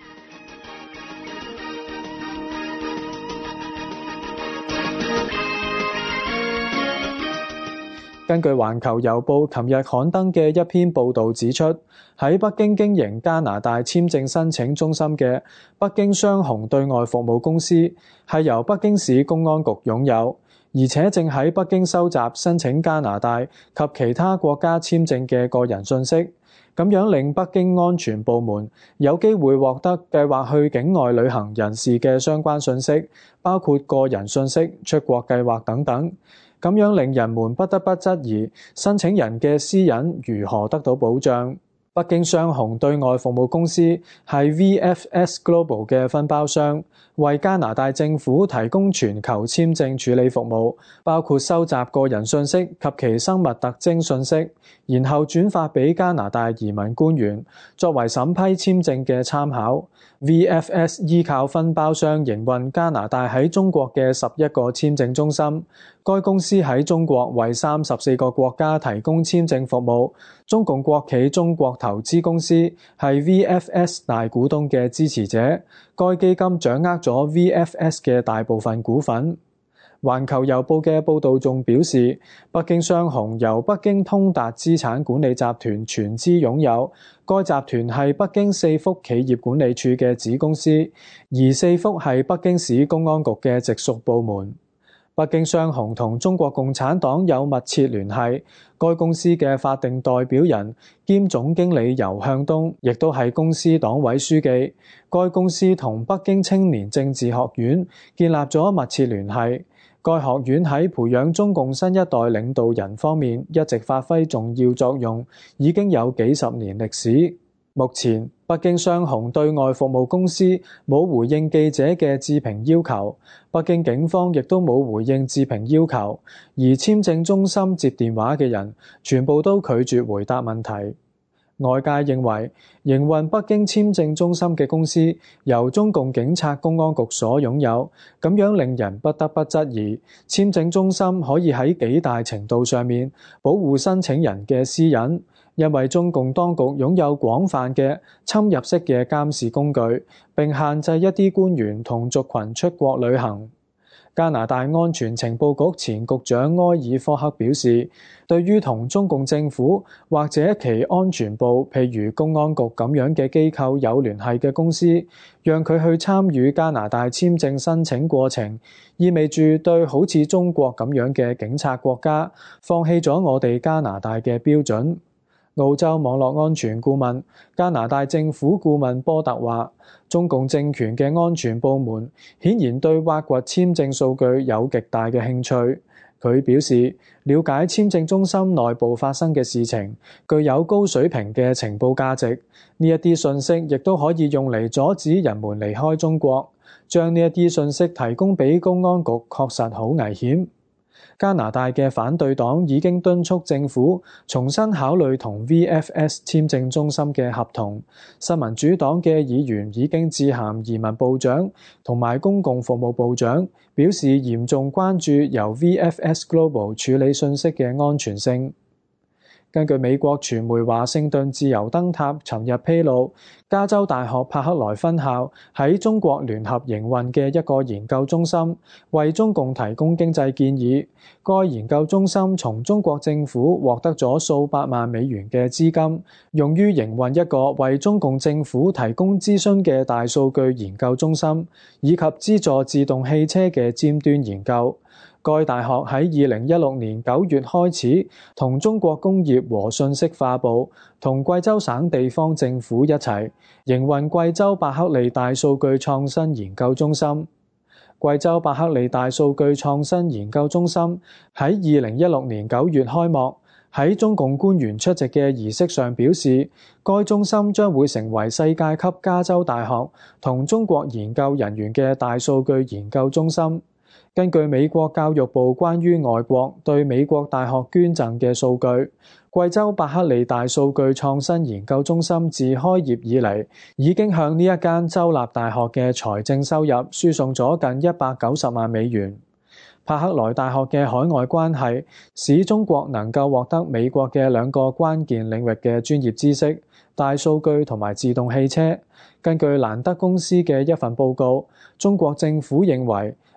根據環球郵報琴日刊登嘅一篇報導指出，喺北京經營加拿大簽證申請中心嘅北京雙雄對外服務公司係由北京市公安局擁有，而且正喺北京收集申請加拿大及其他國家簽證嘅個人信息，咁樣令北京安全部門有機會獲得計劃去境外旅行人士嘅相關信息，包括個人信息、出國計劃等等。咁樣令人們不得不質疑申請人嘅私隱如何得到保障。北京雙雄對外服務公司係 VFS Global 嘅分包商，為加拿大政府提供全球簽證處理服務，包括收集個人信息及其生物特徵信息，然後轉發俾加拿大移民官員，作為審批簽證嘅參考。VFS 依靠分包商營運加拿大喺中國嘅11個簽證中心，該公司喺中國為34個國家提供簽證服務。中共國企中國投資公司係 VFS 大股東嘅支持者，該基金掌握咗 VFS 嘅大部分股份。環球郵報嘅報導仲表示，北京雙雄由北京通達資產管理集團全資擁有，該集團係北京4福企業管理處嘅子公司，而4福係北京市公安局嘅直屬部門。北京雙雄同中國共產黨有密切聯繫，該公司嘅法定代表人兼總經理游向東亦都係公司黨委書記。該公司同北京青年政治學院建立咗密切聯繫。該學院喺培養中共新一代領導人方面一直發揮重要作用，已經有幾十年歷史。目前，北京雙雄對外服務公司冇回應記者嘅置評要求，北京警方亦都冇回應置評要求，而簽證中心接電話嘅人全部都拒絕回答問題。外界認為，營運北京簽證中心嘅公司由中共警察公安局所擁有，咁樣令人不得不質疑，簽證中心可以喺幾大程度上面保護申請人嘅私隱，因為中共當局擁有廣泛嘅侵入式嘅監視工具，並限制一啲官員同族群出國旅行。加拿大安全情報局前局長埃爾科克表示，對於同中共政府或者其安全部，譬如公安局咁樣嘅機構有聯繫嘅公司，讓佢去參與加拿大簽證申請過程，意味住對好似中國咁樣嘅警察國家，放棄咗我哋加拿大嘅標準。澳洲網絡安全顧問、加拿大政府顧問波特話，中共政權嘅安全部門顯然對挖掘簽證數據有極大嘅興趣。佢表示，了解簽證中心內部發生嘅事情，具有高水平嘅情報價值。呢一啲信息亦都可以用嚟阻止人們離開中國。將呢一啲信息提供俾公安局，確實好危險。加拿大嘅反對黨已經敦促政府重新考慮同 VFS 簽證中心嘅合同。新民主黨嘅議員已經致函移民部長同埋公共服務部長，表示嚴重關注由 VFS Global 處理信息嘅安全性。根據美國傳媒華盛頓自由燈塔尋日披露，加州大學柏克萊分校喺中國聯合營運嘅一個研究中心，為中共提供經濟建議。該研究中心從中國政府獲得咗數百萬美元嘅資金，用於營運一個為中共政府提供諮詢嘅大數據研究中心，以及資助自動汽車嘅尖端研究。該大學喺2016年9月開始同中國工業和信息化部同貴州省地方政府一齊營運貴州伯克利大數據創新研究中心。貴州伯克利大數據創新研究中心喺2016年9月開幕，喺中共官員出席嘅儀式上表示，該中心將會成為世界級加州大學同中國研究人員嘅大數據研究中心。根據美國教育部關於外國對美國大學捐贈嘅數據，貴州伯克利大數據創新研究中心自開業以嚟，已經向呢一間州立大學嘅財政收入輸送咗近190萬美元。柏克萊大學嘅海外關係使中國能夠獲得美國嘅兩個關鍵領域嘅專業知識：大數據同埋自動汽車。根據蘭德公司嘅一份報告，中國政府認為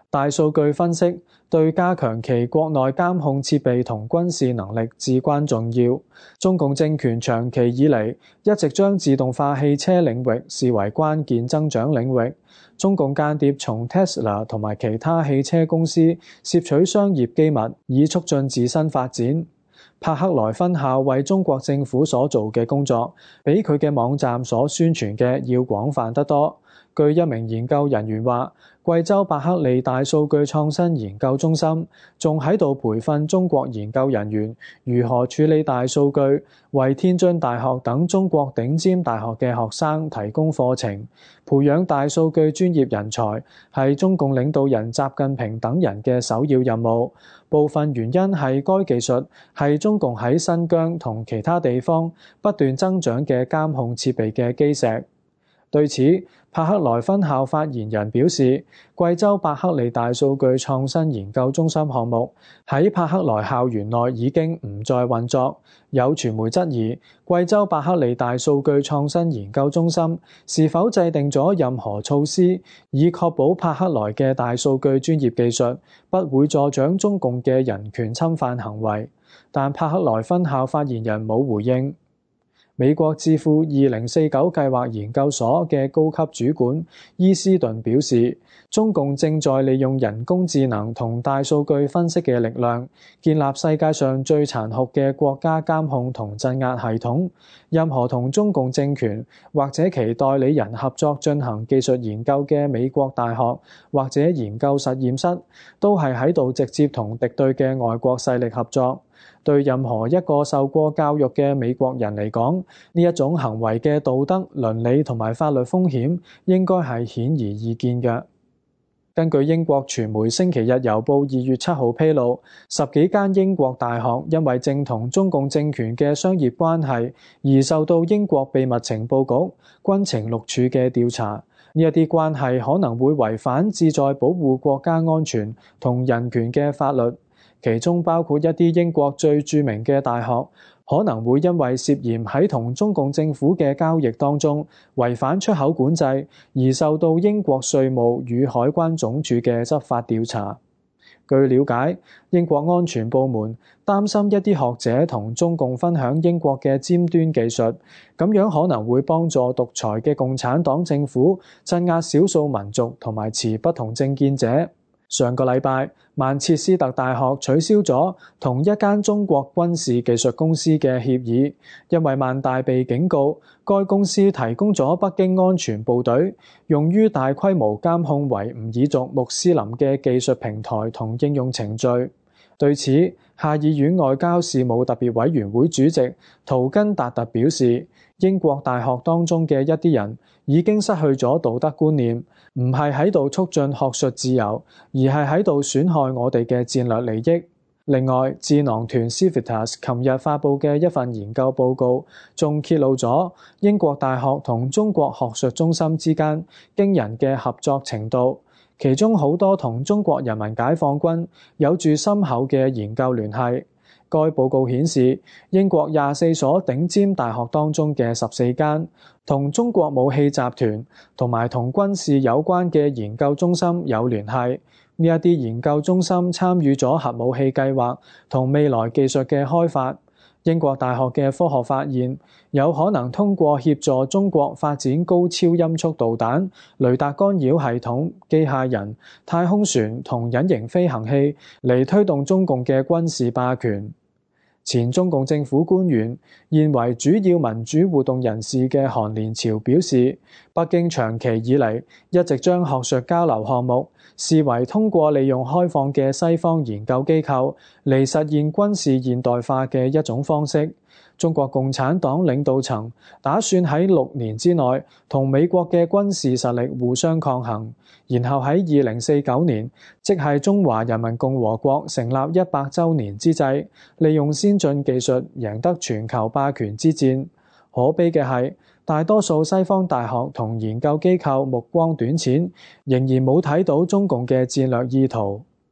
大數據分析對加強其國內監控設備同軍事能力至關重要。中共政權長期以嚟一直將自動化汽車領域視為關鍵增長領域。中共間諜從 Tesla 同埋其他汽車公司攝取商業機密，以促進自身發展。帕克萊分校為中國政府所做嘅工作，比佢嘅網站所宣傳嘅要廣泛得多。據一名研究人員話，貴州伯克利大數據創新研究中心仲喺度培訓中國研究人員如何處理大數據，為天津大學等中國頂尖大學嘅學生提供課程。培養大數據專業人才係中共領導人習近平等人嘅首要任務。部分原因係該技術係中共喺新疆同其他地方不斷增長嘅監控設備嘅基石。對此，帕克萊分校發言人表示，貴州伯克利大數據創新研究中心項目喺帕克萊校園內已經唔再運作。有傳媒質疑，貴州伯克利大數據創新研究中心是否制定咗任何措施，以確保帕克萊嘅大數據專業技術不會助長中共嘅人權侵犯行為。但帕克萊分校發言人冇回應。美國智庫2049計劃研究所嘅高級主管伊斯頓表示，中共正在利用人工智能同大數據分析嘅力量，建立世界上最殘酷嘅國家監控同鎮壓系統。任何同中共政權或者其代理人合作進行技術研究嘅美國大學或者研究實驗室，都係喺度直接同敵對嘅外國勢力合作。對任何一個受過教育嘅美國人嚟講，呢一種行為嘅道德、倫理同埋法律風險應該係顯而易見嘅。根據英國傳媒星期日郵報2月7號披露，10幾間英國大學因為正同中共政權嘅商業關係而受到英國秘密情報局、軍情六處嘅調查。呢一啲關係可能會違反旨在保護國家安全同人權嘅法律。其中包括一啲英國最著名嘅大學，可能會因為涉嫌喺同中共政府嘅交易當中違反出口管制，而受到英國稅務與海關總署嘅執法調查。據了解，英國安全部門擔心一啲學者同中共分享英國嘅尖端技術，咁樣可能會幫助獨裁嘅共產黨政府鎮壓少數民族同埋持不同政見者。上個禮拜，曼徹斯特大學取消咗同一間中國軍事技術公司嘅協議，因為曼大被警告，該公司提供咗北京安全部隊用於大規模監控維吾爾族穆斯林嘅技術平台同應用程序。對此，下議院外交事務特別委員會主席圖根達特表示，英國大學當中嘅一啲人已經失去咗道德觀念，唔係喺度促進學術自由，而係喺度損害我哋嘅戰略利益。另外，智囊團 Civitas 琴日發布嘅一份研究報告，仲揭露咗英國大學同中國學術中心之間驚人嘅合作程度，其中好多同中國人民解放軍有住深厚嘅研究聯繫。該報告顯示，英國24所頂尖大學當中嘅14間同中國武器集團同埋同軍事有關嘅研究中心有聯繫。呢一啲研究中心參與咗核武器計劃同未來技術嘅開發。英國大學嘅科學發現，有可能通過協助中國發展高超音速導彈、雷達干擾系統、機械人、太空船同隱形飛行器嚟推動中共嘅軍事霸權。前中共政府官員、現為主要民主活動人士嘅韓連朝表示，北京長期以嚟一直將學術交流項目視為通過利用開放嘅西方研究機構嚟實現軍事現代化嘅一種方式。中國共產黨領導層打算喺6年之內同美國嘅軍事實力互相抗衡，然後喺2049年，即係中華人民共和國成立100週年之際，利用先進技術贏得全球霸權之戰。可悲嘅係，大多數西方大學同研究機構目光短淺，仍然冇睇到中共嘅戰略意圖。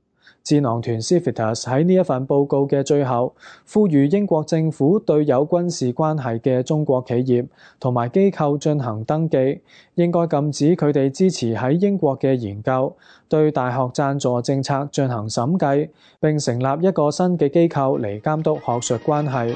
智囊團 Civitas 喺呢一份報告嘅最後，呼籲英國政府對有軍事關係嘅中國企業同埋機構進行登記，應該禁止佢哋支持喺英國嘅研究，對大學贊助政策進行審計，並成立一個新嘅機構嚟監督學術關係。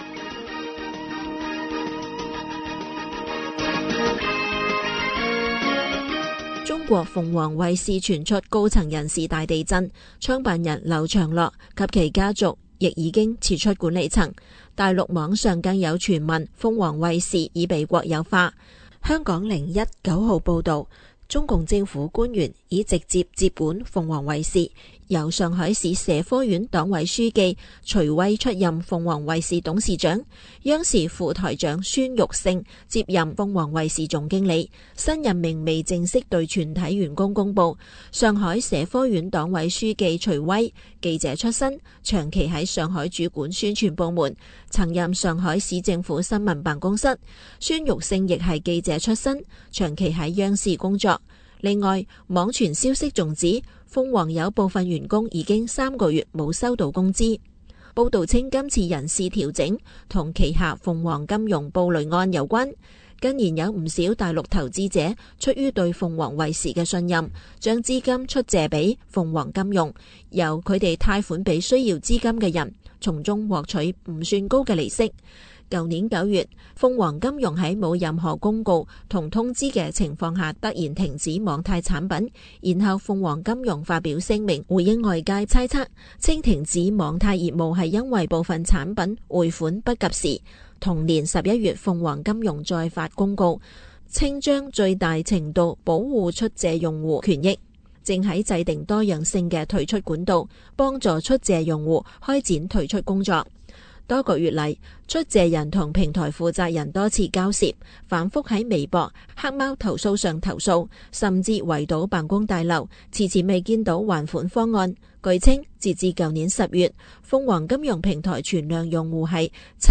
中國鳳凰衛視傳出高層人事大地震，創辦人劉長樂及其家族亦已經撤出管理層。大陸網上更有傳聞鳳凰衛視已被國有化。香港01 9號報道，中共政府官員已直接接管鳳凰衛視，由上海市社科院黨委書記徐威出任鳳凰衛視董事長，央視副台長孫玉勝接任鳳凰衛視總經理。新任命未正式對全體員工公布。上海社科院黨委書記徐威，記者出身，長期喺上海主管宣傳部門，曾任上海市政府新聞辦公室。孫玉勝亦係記者出身，長期喺央視工作。另外，網傳消息仲指鳳凰有部分員工已經3個月冇收到工資。報道稱今次人事調整同旗下鳳凰金融暴雷案有關。近年有唔少大陸投資者出於對鳳凰衛視嘅信任，將資金出借俾鳳凰金融，由佢哋貸款俾需要資金嘅人，從中獲取唔算高嘅利息。舊年9月，鳳凰金融喺冇任何公告同通知嘅情況下突然停止網貸產品，然後鳳凰金融發表聲明回應外界猜測，稱停止網貸業務係因為部分產品匯款不及時。同年11月，鳳凰金融再發公告，稱將最大程度保護出借用戶權益，正喺制定多樣性嘅退出管道，幫助出借用戶開展退出工作。多個月嚟，出借人同平台負責人多次交涉，反覆喺微博、黑貓投訴上投訴，甚至圍堵辦公大樓，遲遲未見到還款方案。據稱，截至舊年10月，鳳凰金融平台存量用戶係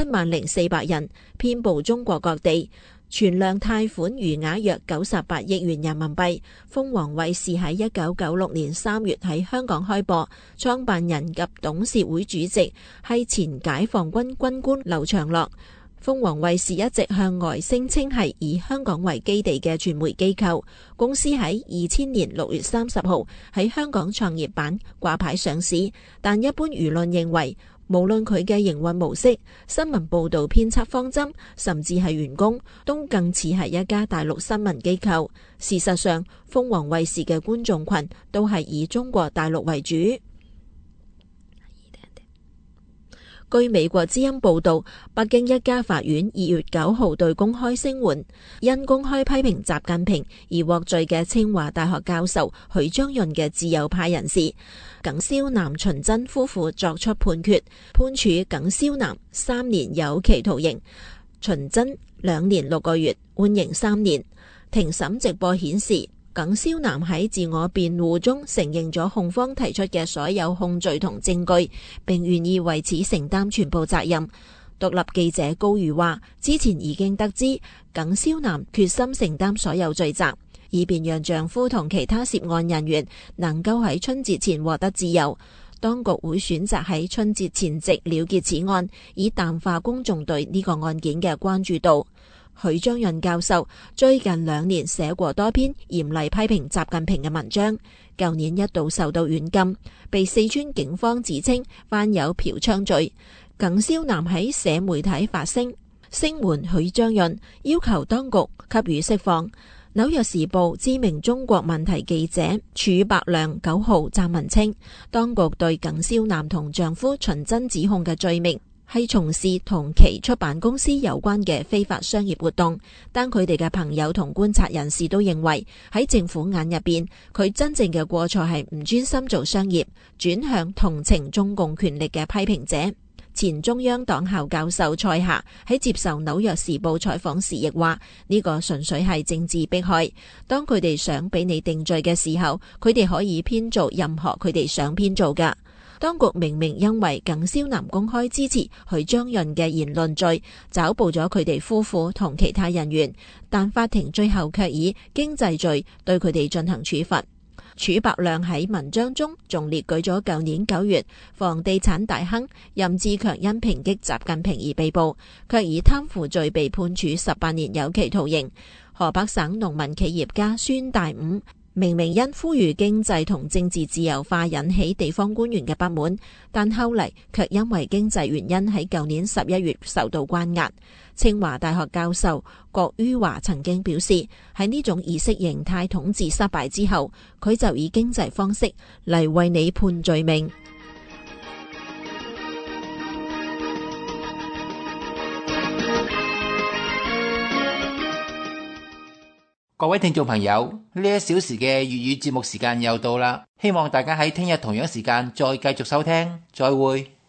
70400人，遍佈中國各地。存量貸款餘額約98億元人民幣。鳳凰衛視喺1996年3月喺香港開播，創辦人及董事會主席係前解放軍軍官劉長樂。鳳凰衛視一直向外聲稱係以香港為基地嘅傳媒機構，公司喺2000年6月30號喺香港創業板掛牌上市，但一般輿論認為，無論佢嘅營運模式、新聞報導編輯方針，甚至係員工，都更似係一家大陸新聞機構。事實上，鳳凰衛視嘅觀眾群都係以中國大陸為主。據美國之音報導，北京一家法院2月9號對公開聲援，因公開批評習近平而獲罪嘅清華大學教授許章潤嘅自由派人士耿肖南、秦真夫婦作出判決，判處耿肖南3年有期徒刑，秦真2年6個月，緩刑3年。庭審直播顯示，耿肖南喺自我辯護中承認咗控方提出嘅所有控罪同證據，並願意為此承擔全部責任。獨立記者高瑜話，之前已經得知耿肖南決心承擔所有罪責，以便讓丈夫同其他涉案人員能夠喺春節前獲得自由。當局會選擇喺春節前夕了結此案，以淡化公眾對呢個案件嘅關注度。許章潤教授最近2年寫過多篇嚴厲批評習近平嘅文章，舊年一度受到軟禁，被四川警方指稱犯有嫖娼罪。耿肖南喺社媒體發聲援許章潤，要求當局給予釋放。紐約時報知名中國問題記者褚伯亮9號撰文稱，當局對耿肖南同丈夫秦真指控嘅罪名係從事同其出版公司有關嘅非法商業活動，但佢哋嘅朋友同觀察人士都認為，喺政府眼入邊，佢真正嘅過錯係唔專心做商業，轉向同情中共權力嘅批評者。前中央黨校教授蔡霞喺接受紐約時報採訪時亦話，呢個純粹係政治迫害。當佢哋想俾你定罪嘅時候，佢哋可以編做任何佢哋想編做㗎。當局明明因為耿肖南公開支持許章潤嘅言論罪，抓捕咗佢哋夫婦同其他人員，但法庭最後卻以經濟罪對佢哋進行處罰。 褚伯亮喺文章中仲列舉咗舊年9月房地產大亨任志強因抨擊習近平而被捕，卻以貪腐罪被判處18年有期徒刑。河北省農民企業家孫大午明明因呼籲經濟同政治自由化引起地方官員嘅不滿，但後嚟卻因為經濟原因喺舊年11月受到關押。清華大學教授郭于華曾經表示，喺呢種意識形態統治失敗之後，佢就以經濟方式嚟為你判罪名。 各位聽眾朋友，呢1小時嘅粵語節目時間又到啦，希望大家喺聽日同樣時間再繼續收聽，再會。